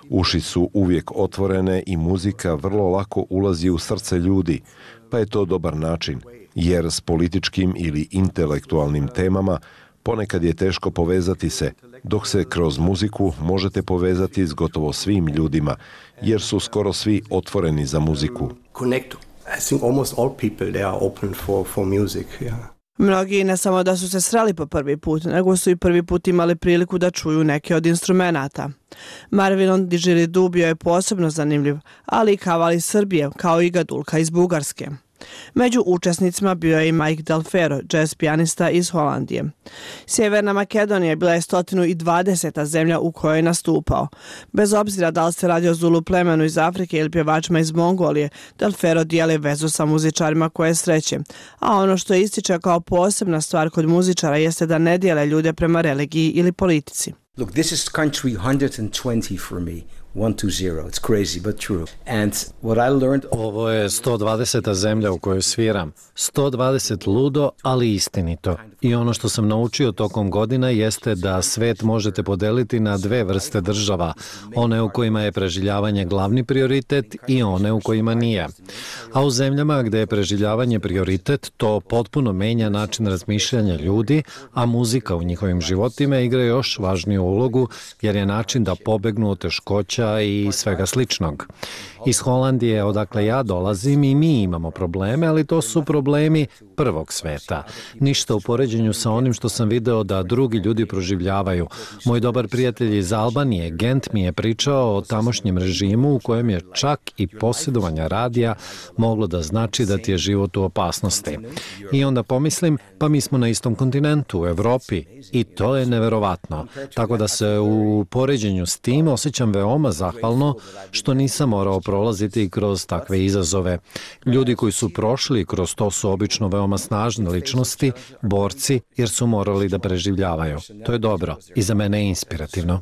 Uši su uvijek otvorene i muzika vrlo lako ulazi u srce ljudi, pa je to dobar način, jer s političkim ili intelektualnim temama ponekad je teško povezati se, dok se kroz muziku možete povezati s gotovo svim ljudima, jer su skoro svi otvoreni za muziku. Connect. I think almost all people they are open for for music, yeah. Mnogi ne samo da su se sreli po prvi put, nego su i prvi put imali priliku da čuju neke od instrumenata. Marvinon Didgeridoo bio je posebno zanimljiv, ali i Kaval iz Srbije, kao i Gadulka iz Bugarske. Među učesnicima bio je i Mike Delfero, jazz pijanista iz Holandije. Sjeverna Makedonija bila je sto dvadeseta zemlja u kojoj je nastupao. Bez obzira da li se radi o Zulu plemenu iz Afrike ili pjevačima iz Mongolije, Delfero dijeli vezu sa muzičarima koje sreće. A ono što ističe kao posebna stvar kod muzičara jeste da ne dijele ljude prema religiji ili politici. Look, this is country one hundred twenty for me. one two zero. It's crazy, but true. And what I learned... Ovo je sto dvadeseta zemlja u kojoj sviram. sto dvadeset ludo, ali istinito. I ono što sam naučio tokom godina jeste da svet možete podeliti na dve vrste država. One u kojima je preživljavanje glavni prioritet i one u kojima nije. A u zemljama gde je preživljavanje prioritet, to potpuno menja način razmišljanja ljudi, a muzika u njihovim životima igra još važniju ulogu, jer je način da pobegnu od teškoća i svega sličnog. Iz Holandije, odakle ja dolazim, i mi imamo probleme, ali to su problemi prvog sveta. Ništa u poređenju sa onim što sam video da drugi ljudi proživljavaju. Moj dobar prijatelj iz Albanije, Gent, mi je pričao o tamošnjem režimu u kojem je čak i posjedovanje radija moglo da znači da ti je život u opasnosti. I onda pomislim, pa mi smo na istom kontinentu, u Evropi, i to je neverovatno. Tako da se u poređenju s tim osjećam veoma zahvalno što nisam morao prolaziti kroz takve izazove. Ljudi koji su prošli kroz to su obično veoma snažne ličnosti, borci, jer su morali da preživljavaju. To je dobro i za mene je inspirativno.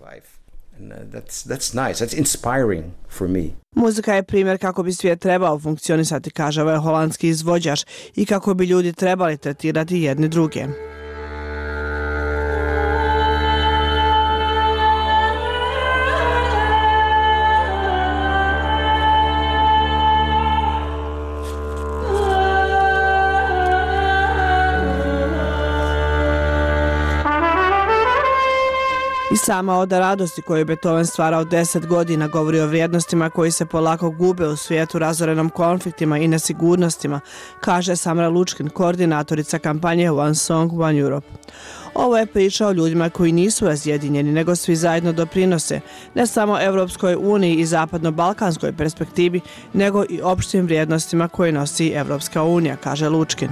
That's, that's nice. That's inspiring for me. Muzika je primjer kako bi svijet trebao funkcionisati, kaže ovaj holandski izvođač, i kako bi ljudi trebali tretirati jedni druge. I sama oda radosti koju Beethoven stvarao deset godina govori o vrijednostima koji se polako gube u svijetu razorenom konfliktima i nesigurnostima, kaže Samra Lučkin, koordinatorica kampanje One Song, One Europe. Ovo je priča o ljudima koji nisu razjedinjeni, nego svi zajedno doprinose, ne samo Evropskoj uniji i zapadno-balkanskoj perspektivi, nego i opštim vrijednostima koje nosi Evropska unija, kaže Lučkin.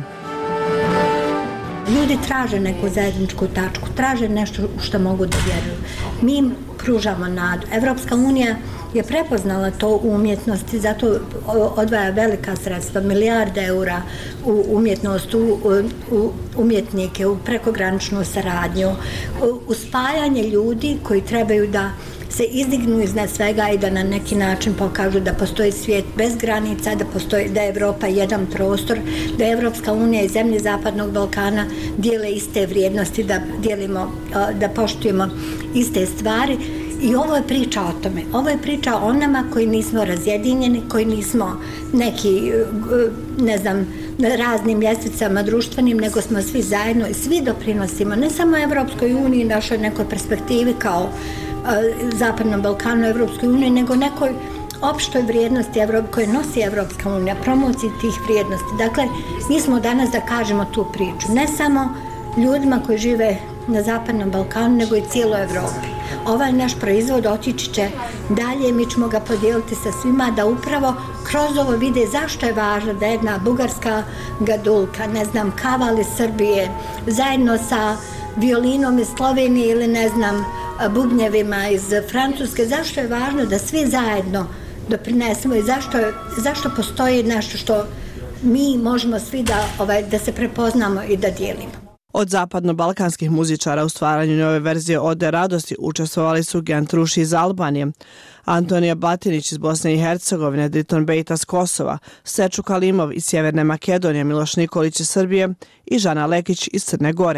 Ljudi traže neku zajedničku tačku, traže nešto u što mogu da vjeruju. Mi im pružamo nadu. Evropska unija je prepoznala to u umjetnosti, zato odvaja velika sredstva, milijarde eura u umjetnost, u, u umjetnike, u prekograničnu saradnju, u spajanje ljudi koji trebaju da se izdignu iznad svega i da na neki način pokažu da postoji svijet bez granica, da postoji, da je Evropa jedan prostor, da je Evropska unija i zemlje Zapadnog Balkana dijele iste vrijednosti, da dijelimo, da poštujemo iste stvari. I ovo je priča o tome. Ovo je priča o nama koji nismo razjedinjeni, koji nismo neki, ne znam, raznim ljestvicama društvenim, nego smo svi zajedno i svi doprinosimo, ne samo Evropskoj uniji, našoj nekoj perspektivi kao Zapadnom Balkanu, Evropskoj uniji, nego nekoj opštoj vrijednosti koje nosi Evropska unija, promociji tih vrijednosti. Dakle, mi smo danas da kažemo tu priču, ne samo ljudima koji žive na Zapadnom Balkanu, nego i cijeloj Evropi. Ovaj naš proizvod otići će dalje, mi ćemo ga podijeliti sa svima da upravo kroz ovo vide zašto je važno da jedna bugarska gadulka, ne znam, kaval iz Srbije, zajedno sa violinom iz Slovenije ili ne znam, bubnjevima iz Francuske, zašto je važno da svi zajedno doprinesemo i zašto, zašto postoji nešto što mi možemo svi da, ovaj, da se prepoznamo i da dijelimo. Od zapadno-balkanskih muzičara u stvaranju nove verzije Ode radosti učestvovali su Gent Ruši iz Albanije, Antonija Batinić iz Bosne i Hercegovine, Driton Bejta iz Kosova, Seču Kalimov iz Sjeverne Makedonije, Miloš Nikolić iz Srbije i Žana Lekić iz Crne Gore.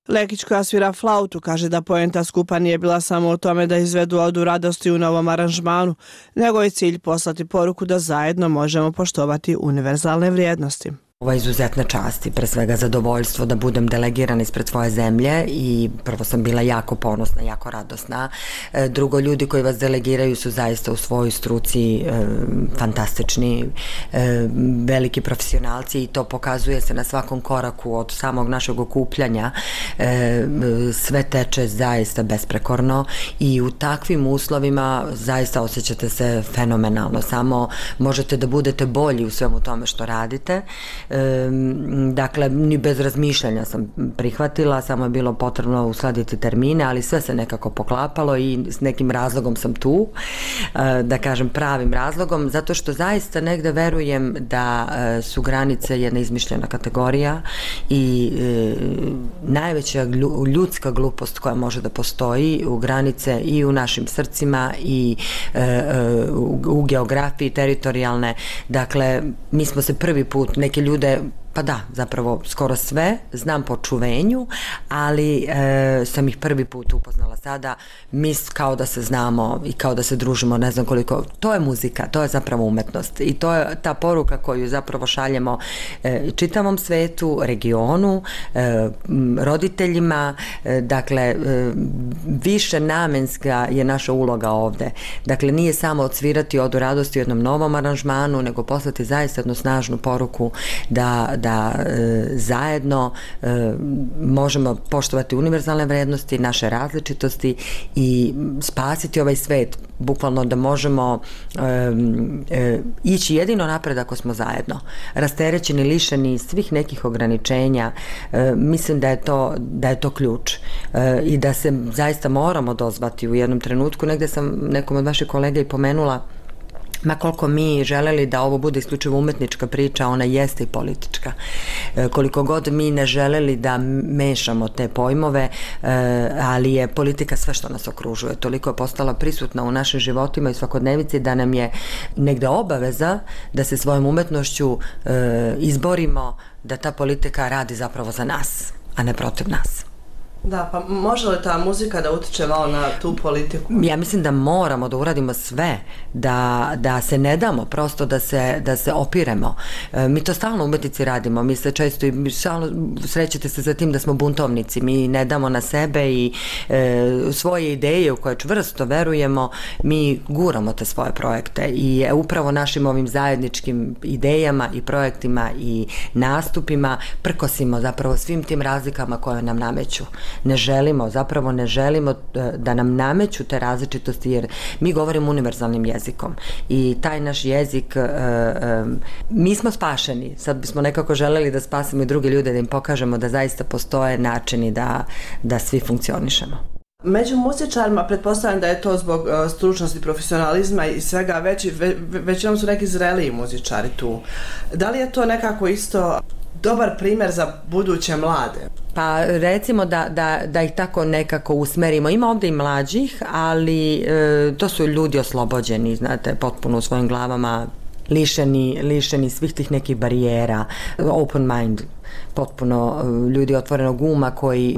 Lekić koja svira flautu kaže da poenta skupa nije bila samo u tome da izvedu odu radosti u novom aranžmanu, nego je cilj poslati poruku da zajedno možemo poštovati univerzalne vrijednosti. Ovo je izuzetna čast i pre svega zadovoljstvo da budem delegirana ispred svoje zemlje i prvo sam bila jako ponosna, jako radosna. Drugo, ljudi koji vas delegiraju su zaista u svojoj struci e, fantastični, e, veliki profesionalci i to pokazuje se na svakom koraku od samog našeg okupljanja. E, sve teče zaista besprekorno i u takvim uslovima zaista osjećate se fenomenalno. Samo možete da budete bolji u svemu tome što radite. Dakle, ni bez razmišljanja sam prihvatila, samo je bilo potrebno uskladiti termine, ali sve se nekako poklapalo i s nekim razlogom sam tu, da kažem pravim razlogom, zato što zaista negde verujem da su granice jedna izmišljena kategorija i najveća ljudska glupost koja može da postoji u granice i u našim srcima i u geografiji teritorijalne. Dakle, mi smo se prvi put, neke ljude pa da, zapravo skoro sve znam po čuvenju, ali e, sam ih prvi put upoznala sada, mi kao da se znamo i kao da se družimo, ne znam koliko, to je muzika, to je zapravo umetnost i to je ta poruka koju zapravo šaljemo e, čitavom svetu, regionu, e, roditeljima, e, dakle e, više namenska je naša uloga ovde, dakle nije samo odsvirati odu radosti u jednom novom aranžmanu, nego poslati zaista jednu snažnu poruku da da e, zajedno e, možemo poštovati univerzalne vrednosti, naše različitosti i spasiti ovaj svet, bukvalno da možemo e, e, ići jedino napred ako smo zajedno. Rasterećeni, lišeni svih nekih ograničenja, e, mislim da je to, da je to ključ e, i da se zaista moramo dozvati u jednom trenutku. Negde sam nekom od vaših kolega i pomenula, ma koliko mi želeli da ovo bude isključivo umetnička priča, ona jeste i politička. E, koliko god mi ne želeli da mešamo te pojmove, e, ali je politika sve što nas okružuje. Toliko je postala prisutna u našim životima i svakodnevici da nam je negde obaveza da se svojom umetnošću e, izborimo da ta politika radi zapravo za nas, a ne protiv nas. Da, pa može li ta muzika da utiče malo na tu politiku? Ja mislim da moramo da uradimo sve, da, da se ne damo, prosto da se, da se opiremo. E, mi to stalno umetnici radimo, mi se često i stalno srećete se za tim da smo buntovnici, mi ne damo na sebe i e, svoje ideje u koje čvrsto verujemo, mi guramo te svoje projekte i e, upravo našim ovim zajedničkim idejama i projektima i nastupima prkosimo zapravo svim tim razlikama koje nam nameću. Ne želimo, zapravo ne želimo da nam nameću te različitosti jer mi govorimo univerzalnim jezikom i taj naš jezik, e, e, mi smo spašeni, sad bismo nekako želeli da spasimo i druge ljude, da im pokažemo da zaista postoje načini da, da svi funkcionišemo. Među muzičarima, pretpostavljam da je to zbog uh, stručnosti, profesionalizma i svega, veći, ve, većinom su neki zreliji muzičari tu. Da li je to nekako isto dobar primjer za buduće mlade? Pa recimo da, da, da ih tako nekako usmerimo. Ima ovde i mlađih, ali e, to su ljudi oslobođeni, znate, potpuno u svojim glavama, lišeni, lišeni svih tih nekih barijera, open mind, potpuno ljudi otvorenog uma koji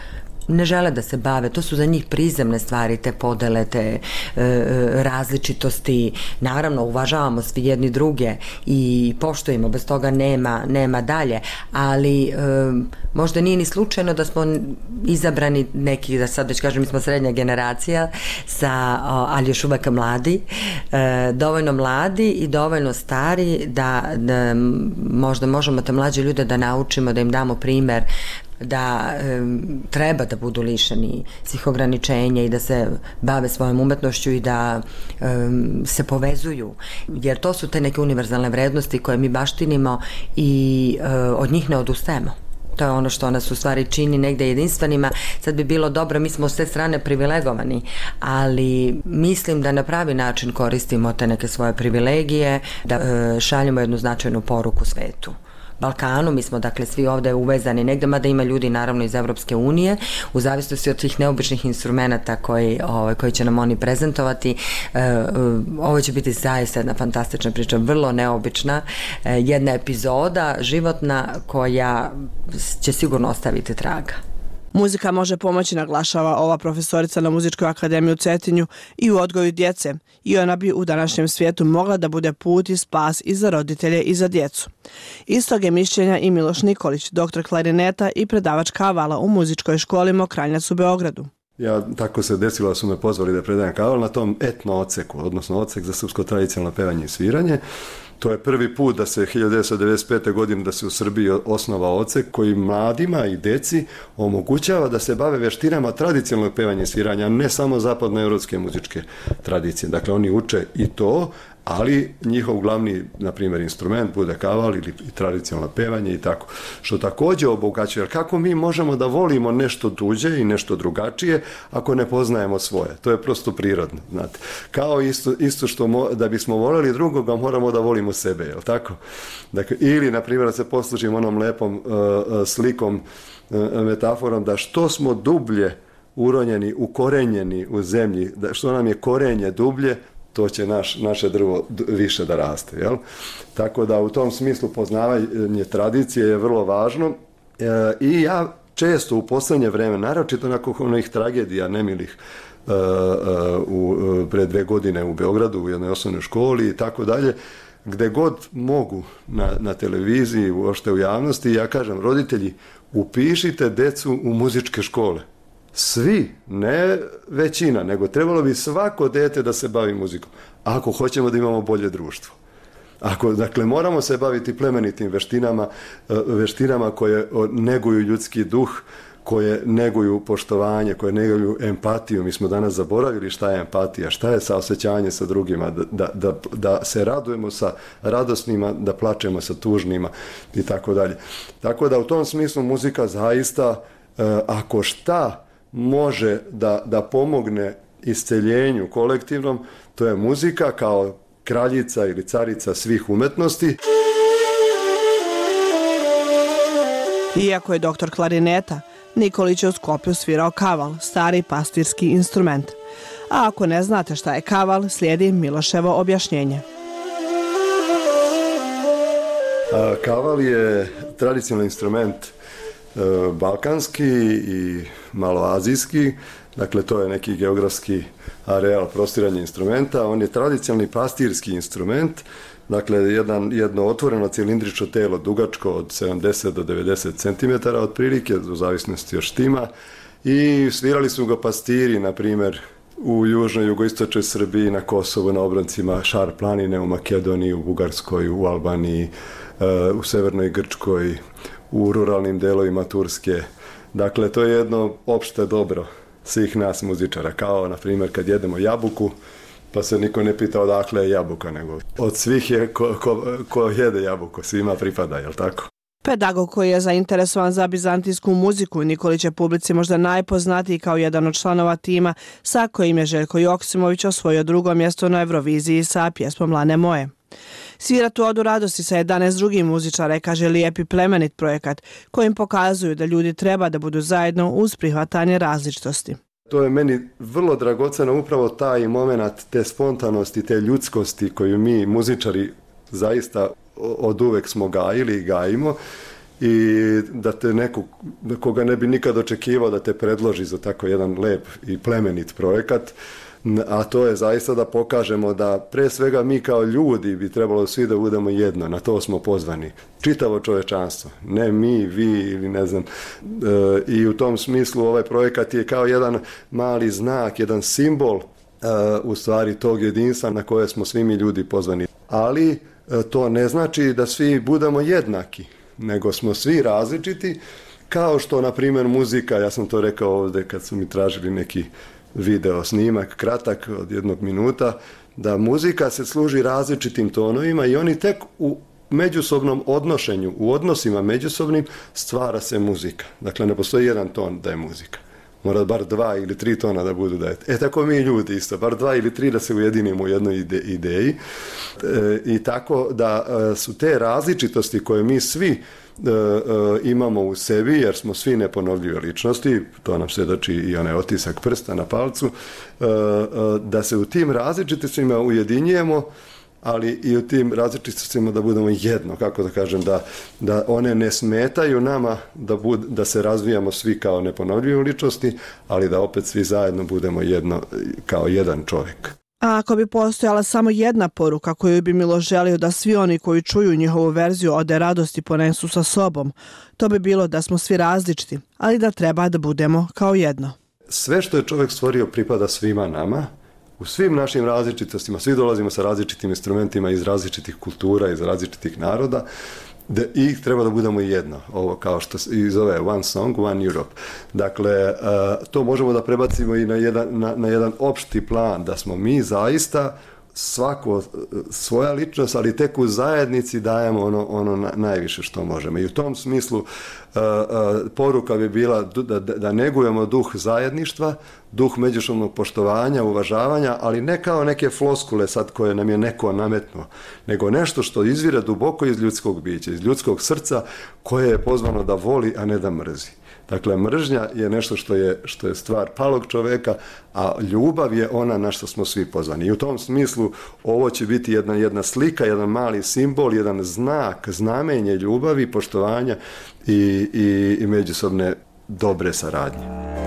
ne žele da se bave, to su za njih prizemne stvari, te podele, te e, različitosti. Naravno, uvažavamo svi jedni druge i poštujemo, bez toga nema, nema dalje, ali e, možda nije ni slučajno da smo izabrani neki, da sad već kažem, mi smo srednja generacija, sa, ali još uvek mladi, e, dovoljno mladi i dovoljno stari da, da možda možemo te mlađe ljude da naučimo, da im damo primer da e, treba da budu lišeni svih ograničenja i da se bave svojom umetnošću i da e, se povezuju, jer to su te neke univerzalne vrednosti koje mi baštinimo i e, od njih ne odustajemo. To je ono što nas u stvari čini negde jedinstvenima. Sad bi bilo dobro, mi smo s te strane privilegovani, ali mislim da na pravi način koristimo te neke svoje privilegije, da e, šaljemo jednu značajnu poruku svetu. Balkanu, mi smo dakle svi ovde uvezani negde, mada ima ljudi naravno iz Evropske unije, u zavisnosti od tih neobičnih instrumenta koji, ovaj, koji će nam oni prezentovati. E, ovo će biti zaista jedna fantastična priča, vrlo neobična, e, jedna epizoda životna koja će sigurno ostaviti traga. Muzika može pomoći, naglašava ova profesorica na Muzičkoj akademiji u Cetinju, i u odgoju djece, i ona bi u današnjem svijetu mogla da bude put i spas i za roditelje i za djecu. Istog je mišljenja i Miloš Nikolić, doktor klarineta i predavač kavala u muzičkoj školi Mokranjac u Beogradu. Ja, tako se desilo da su me pozvali da predajem kaval na tom etno odseku, odnosno odsek za srpsko tradicionalno pevanje i sviranje. To je prvi put da se hiljadu devetsto devedeset pete. godine da se u Srbiji osnova odsek koji mladima i deci omogućava da se bave veštinama tradicionalnog pevanja i sviranja, a ne samo zapadnoevropske muzičke tradicije. Dakle, oni uče i to, ali njihov glavni, na primjer, instrument bude kaval ili tradicionalno pevanje i tako. Što također obogaćuje, jer kako mi možemo da volimo nešto tuđe i nešto drugačije ako ne poznajemo svoje? To je prosto prirodno, znate. Kao isto, isto što mo, da bismo voljeli drugoga, moramo da volimo sebe, je li tako? Dakle, ili, na primjer, da se poslužimo onom lepom uh, slikom, uh, metaforom, da što smo dublje uronjeni, ukorenjeni u zemlji, da što nam je korenje dublje, to će naš, naše drvo više da raste. Jel? Tako da u tom smislu poznavanje tradicije je vrlo važno e, i ja često u posljednje vreme, naročito nakon onih tragedija nemilih e, e, u, pre dve godine u Beogradu u jednoj osnovnoj školi i tako dalje, gde god mogu na, na televiziji, uopšte u javnosti, ja kažem, roditelji, upišite decu u muzičke škole. Svi, ne većina, nego trebalo bi svako dete da se bavi muzikom, ako hoćemo da imamo bolje društvo. Ako, dakle, moramo se baviti plemenitim veštinama, veštinama koje neguju ljudski duh, koje neguju poštovanje, koje neguju empatiju. Mi smo danas zaboravili šta je empatija, šta je saosećanje sa drugima, da, da, da, da se radujemo sa radosnima, da plačemo sa tužnima i tako dalje. Tako da u tom smislu muzika zaista, ako šta može da, da pomogne isceljenju kolektivnom, to je muzika kao kraljica ili carica svih umetnosti. Iako je doktor klarineta, Nikolić je u Skoplju svirao kaval, stari pastirski instrument. A ako ne znate šta je kaval, slijedi Miloševo objašnjenje. A, kaval je tradicionalni instrument e, balkanski i maloazijski, dakle to je neki geografski areal prostiranja instrumenta. On je tradicionalni pastirski instrument, dakle jedan, jedno otvoreno cilindrično telo dugačko od sedamdeset do devedeset centimetara otprilike, u zavisnosti od štima, i svirali su ga pastiri, na primjer, u južnoj, jugoistočnoj Srbiji, na Kosovu, na obroncima Šar planine, u Makedoniji, u Bugarskoj, u Albaniji, u severnoj Grčkoj, u ruralnim delovima Turske. Dakle, to je jedno opšte dobro svih nas muzičara, kao, na primjer, kad jedemo jabuku, pa se niko ne pita odakle je jabuka, nego od svih je ko, ko, ko jede jabuku, svima pripada, jel tako? Pedagog koji je zainteresovan za bizantijsku muziku, Nikolić je publici možda najpoznatiji kao jedan od članova tima sa kojim je Željko Joksimović osvojio drugo mjesto na Euroviziji sa pjesmom Lane moje. Svira tu odu radosti sa jedanaest drugih muzičara, kaže lijep i plemenit projekat kojim pokazuju da ljudi treba da budu zajedno uz prihvatanje različitosti. To je meni vrlo dragoceno, upravo taj moment te spontanosti, te ljudskosti koju mi muzičari zaista od uvek smo gajili i gajimo, i da te neko, koga ne bi nikad očekivao da te predloži za tako jedan lep i plemenit projekat, a to je zaista da pokažemo da pre svega mi kao ljudi bi trebalo svi da budemo jedno, na to smo pozvani. Čitavo čovečanstvo, ne mi, vi ili ne znam. E, I u tom smislu ovaj projekat je kao jedan mali znak, jedan simbol e, u stvari tog jedinstva na koje smo svi mi ljudi pozvani. Ali e, to ne znači da svi budemo jednaki, nego smo svi različiti, kao što, na primjer, muzika, ja sam to rekao ovdje kad su mi tražili neki video snimak, kratak od jednog minuta, da muzika se služi različitim tonovima i oni tek u međusobnom odnošenju, u odnosima međusobnim stvara se muzika. Dakle, ne postoji jedan ton da je muzika. Mora bar dva ili tri tona da budu da je. E tako mi ljudi isto, bar dva ili tri da se ujedinimo u jednoj ide, ideji. E, I tako da e, su te različitosti koje mi svi e, e, imamo u sebi, jer smo svi neponovljive ličnosti, to nam svjedoči i onaj otisak prsta na palcu, e, e, da se u tim različitostima ujedinjujemo ali i u tim različitostima da budemo jedno, kako da kažem, da, da one ne smetaju nama da, bud, da se razvijamo svi kao neponovljive ličnosti, ali da opet svi zajedno budemo jedno, kao jedan čovjek. A ako bi postojala samo jedna poruka koju bi Milo želio da svi oni koji čuju njihovu verziju Ode radosti ponesu sa sobom, to bi bilo da smo svi različiti, ali da treba da budemo kao jedno. Sve što je čovjek stvorio pripada svima nama, u svim našim različitostima, svi dolazimo sa različitim instrumentima iz različitih kultura, iz različitih naroda, da ih treba da budemo jedno, ovo kao što se zove One Song, One Europe. Dakle, to možemo da prebacimo i na jedan, na, na jedan opšti plan, da smo mi zaista svako svoja ličnost, ali tek u zajednici dajemo ono, ono najviše što možemo. I u tom smislu uh, uh, poruka bi bila da, da, da negujemo duh zajedništva, duh međusobnog poštovanja, uvažavanja, ali ne kao neke floskule sad koje nam je neko nametnuo, nego nešto što izvire duboko iz ljudskog bića, iz ljudskog srca koje je pozvano da voli, a ne da mrzi. Dakle, mržnja je nešto što je, što je stvar palog čoveka, a ljubav je ona na što smo svi pozvani. I u tom smislu ovo će biti jedna, jedna slika, jedan mali simbol, jedan znak, znamenje ljubavi, poštovanja i, i, i međusobne dobre saradnje.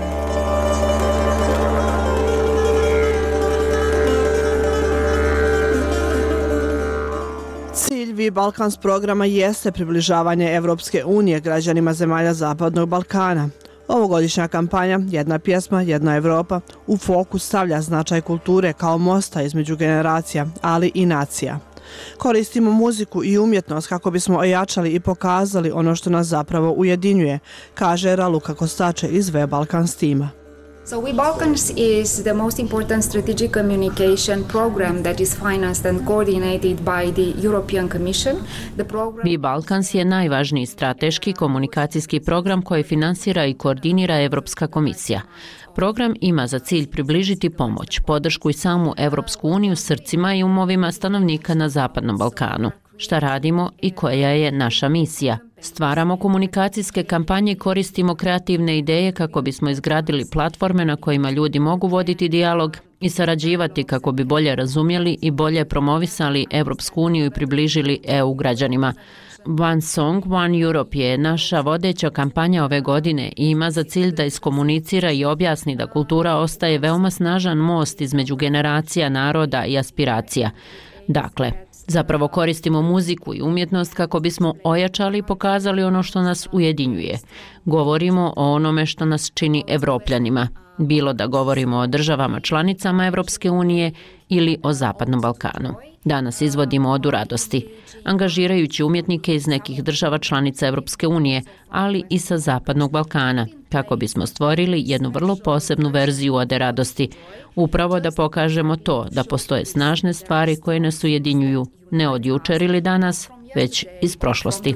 Cilj Vi Balkans programa jeste približavanje Evropske unije građanima zemalja Zapadnog Balkana. Ovogodišnja kampanja Jedna pjesma, jedna Evropa u fokus stavlja značaj kulture kao mosta između generacija, ali i nacija. Koristimo muziku i umjetnost kako bismo ojačali i pokazali ono što nas zapravo ujedinjuje, kaže Raluka Kostače iz V Balkans tima. So We Balkans is the most important strategic communication program that is financed and coordinated by the European Commission. The program... We Balkans je najvažniji strateški komunikacijski program koji finansira i koordinira Evropska komisija. Program ima za cilj približiti pomoć, podršku i samu Evropsku uniju srcima i umovima stanovnika na Zapadnom Balkanu. Šta radimo i koja je naša misija? Stvaramo komunikacijske kampanje i koristimo kreativne ideje kako bismo izgradili platforme na kojima ljudi mogu voditi dijalog i sarađivati kako bi bolje razumjeli i bolje promovisali Evropsku uniju i približili E U građanima. One Song, One Europe je naša vodeća kampanja ove godine i ima za cilj da iskomunicira i objasni da kultura ostaje veoma snažan most između generacija, naroda i aspiracija. Dakle, zapravo koristimo muziku i umjetnost kako bismo ojačali i pokazali ono što nas ujedinjuje. Govorimo o onome što nas čini Evropljanima, bilo da govorimo o državama članicama Evropske unije ili o Zapadnom Balkanu. Danas izvodimo Odu radosti, angažirajući umjetnike iz nekih država članica Evropske unije, ali i sa Zapadnog Balkana, kako bismo stvorili jednu vrlo posebnu verziju Ode radosti, upravo da pokažemo to da postoje snažne stvari koje nas ujedinjuju, ne od jučer ili danas, već iz prošlosti.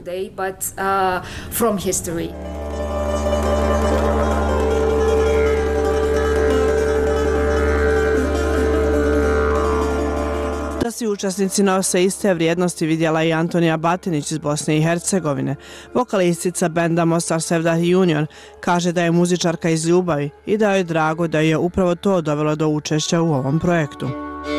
Da svi učesnici nose iste vrijednosti vidjela i Antonija Batinić iz Bosne i Hercegovine. Vokalistica benda Mostar Sevdah Union kaže da je muzičarka iz ljubavi i da je drago da je upravo to dovelo do učešća u ovom projektu.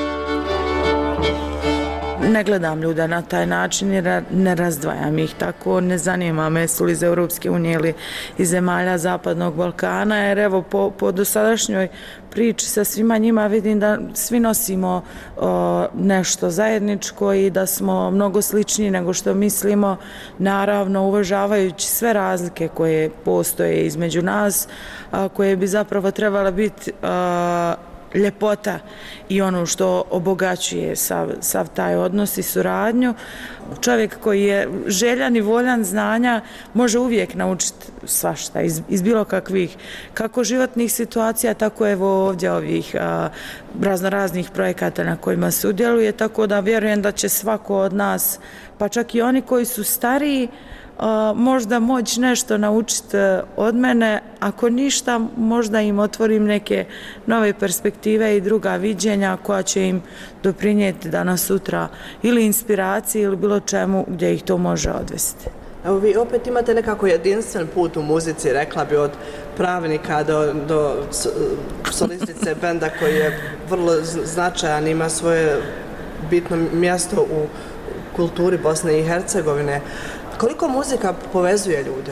Ne gledam ljude na taj način jer ne razdvajam ih tako, ne zanima me su li iz Europske unije ili iz zemalja Zapadnog Balkana, jer evo po, po dosadašnjoj priči sa svima njima vidim da svi nosimo o, nešto zajedničko i da smo mnogo sličniji nego što mislimo, naravno uvažavajući sve razlike koje postoje između nas, a, koje bi zapravo trebala biti a, ljepota i ono što obogaćuje sav, sav taj odnos i suradnju. Čovjek koji je željan i voljan znanja može uvijek naučiti svašta iz, iz bilo kakvih, kako životnih situacija, tako evo ovdje ovih a, razno raznih projekata na kojima sudjeluje, tako da vjerujem da će svako od nas, pa čak i oni koji su stariji, Uh, možda moći nešto naučiti od mene, ako ništa možda im otvorim neke nove perspektive i druga viđenja koja će im doprinijeti danas sutra ili inspiraciji ili bilo čemu gdje ih to može odvesti. Evo vi opet imate nekako jedinstven put u muzici, rekla bi od pravnika do, do solistice benda koji je vrlo značajan, ima svoje bitno mjesto u kulturi Bosne i Hercegovine. Koliko muzika povezuje ljude?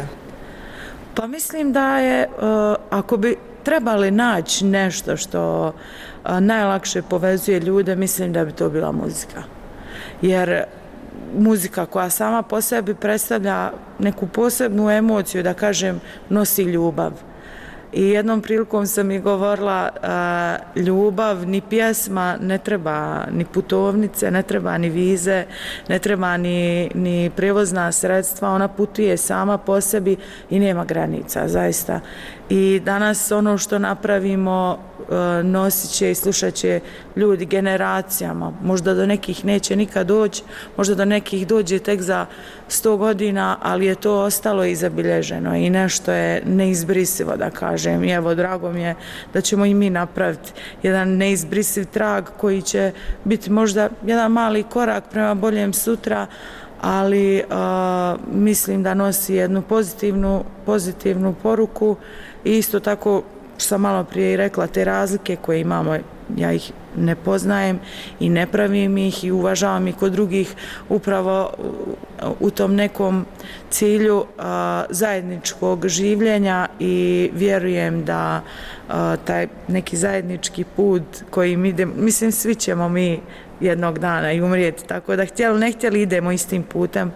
Pa mislim da je, ako bi trebali naći nešto što najlakše povezuje ljude, mislim da bi to bila muzika. Jer muzika koja sama po sebi predstavlja neku posebnu emociju, da kažem, nosi ljubav. I jednom prilikom sam i govorila, uh, ljubav, ni pjesma, ne treba ni putovnice, ne treba ni vize, ne treba ni, ni prijevozna sredstva, ona putuje sama po sebi i nema granica, zaista. I danas ono što napravimo uh, nosit će i slušat će ljudi generacijama, možda do nekih neće nikad doći, možda do nekih dođe tek za sto godina, ali je to ostalo i zabilježeno i nešto je neizbrisivo, da kažem. I evo, drago mi je da ćemo i mi napraviti jedan neizbrisiv trag koji će biti možda jedan mali korak prema boljem sutra, ali uh, mislim da nosi jednu pozitivnu, pozitivnu poruku i isto tako, što sam malo prije i rekla, te razlike koje imamo, ja ih ne poznajem i ne pravim ih i uvažavam ih kod drugih upravo u tom nekom cilju a, zajedničkog življenja i vjerujem da a, taj neki zajednički put kojim idemo, mislim svi ćemo mi jednog dana i umrijeti, tako da htjeli ne htjeli idemo istim putem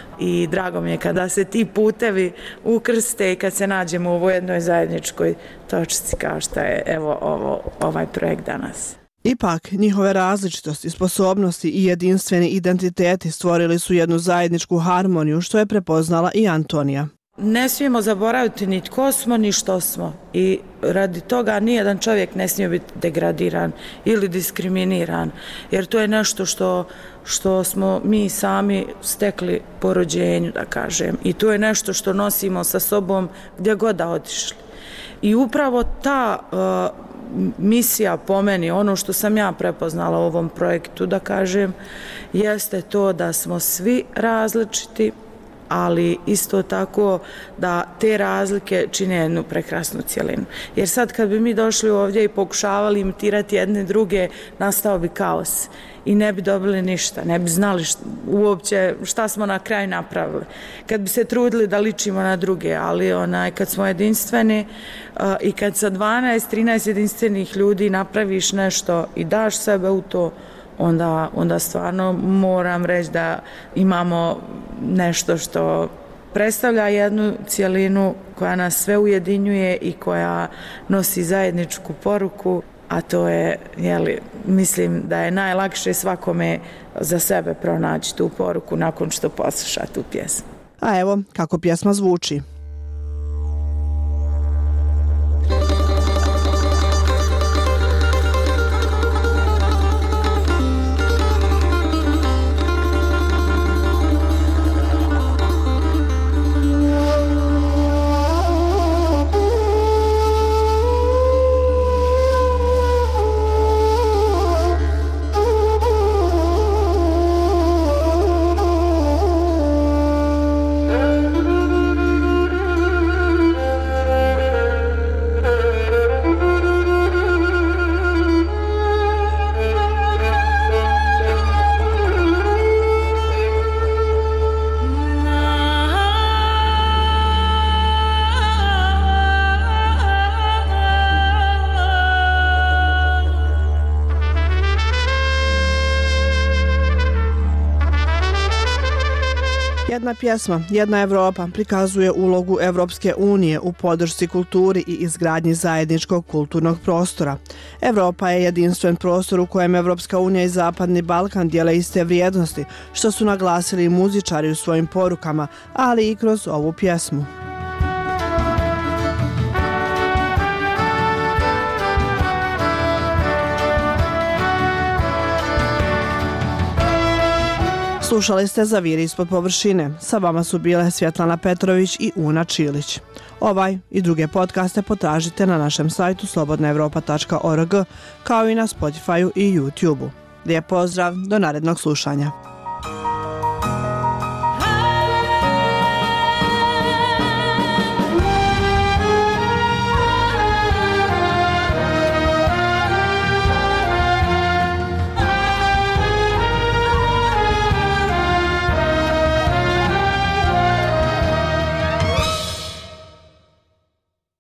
i drago mi je kada se ti putevi ukrste i kad se nađemo u ovoj jednoj zajedničkoj točci kao što je evo ovo, ovaj projekt danas. Ipak, njihove različitosti, sposobnosti i jedinstveni identiteti stvorili su jednu zajedničku harmoniju, što je prepoznala i Antonija. Ne smijemo zaboraviti ni tko smo, ni što smo. I radi toga nijedan čovjek ne smije biti degradiran ili diskriminiran, jer to je nešto što, što smo mi sami stekli po rođenju, da kažem. I to je nešto što nosimo sa sobom gdje god da otišli. I upravo ta uh, misija po meni, ono što sam ja prepoznala u ovom projektu, da kažem, jeste to da smo svi različiti, ali isto tako da te razlike čine jednu prekrasnu cjelinu. Jer sad kad bi mi došli ovdje i pokušavali imitirati jedne druge, nastao bi kaos i ne bi dobili ništa, ne bi znali šta, uopće šta smo na kraju napravili. Kad bi se trudili da ličimo na druge, ali onaj, kad smo jedinstveni uh, i kad sa dvanaest trinaest jedinstvenih ljudi napraviš nešto i daš sebe u to, Onda, onda stvarno moram reći da imamo nešto što predstavlja jednu cjelinu koja nas sve ujedinjuje i koja nosi zajedničku poruku, a to je, jeli, mislim da je najlakše svakome za sebe pronaći tu poruku nakon što posluša tu pjesmu. A evo kako pjesma zvuči. Jedna pjesma, jedna Evropa prikazuje ulogu Evropske unije u podršci kulturi i izgradnji zajedničkog kulturnog prostora. Evropa je jedinstven prostor u kojem Evropska unija i Zapadni Balkan dijele iste vrijednosti, što su naglasili i muzičari u svojim porukama, ali i kroz ovu pjesmu. Slušali ste Zaviri ispod površine. Sa vama su bile Svjetlana Petrović i Una Čilić. Ovaj i druge podcaste potražite na našem sajtu slobodna evropa tačka org kao i na Spotifyu i YouTubeu. Lijep pozdrav, do narednog slušanja.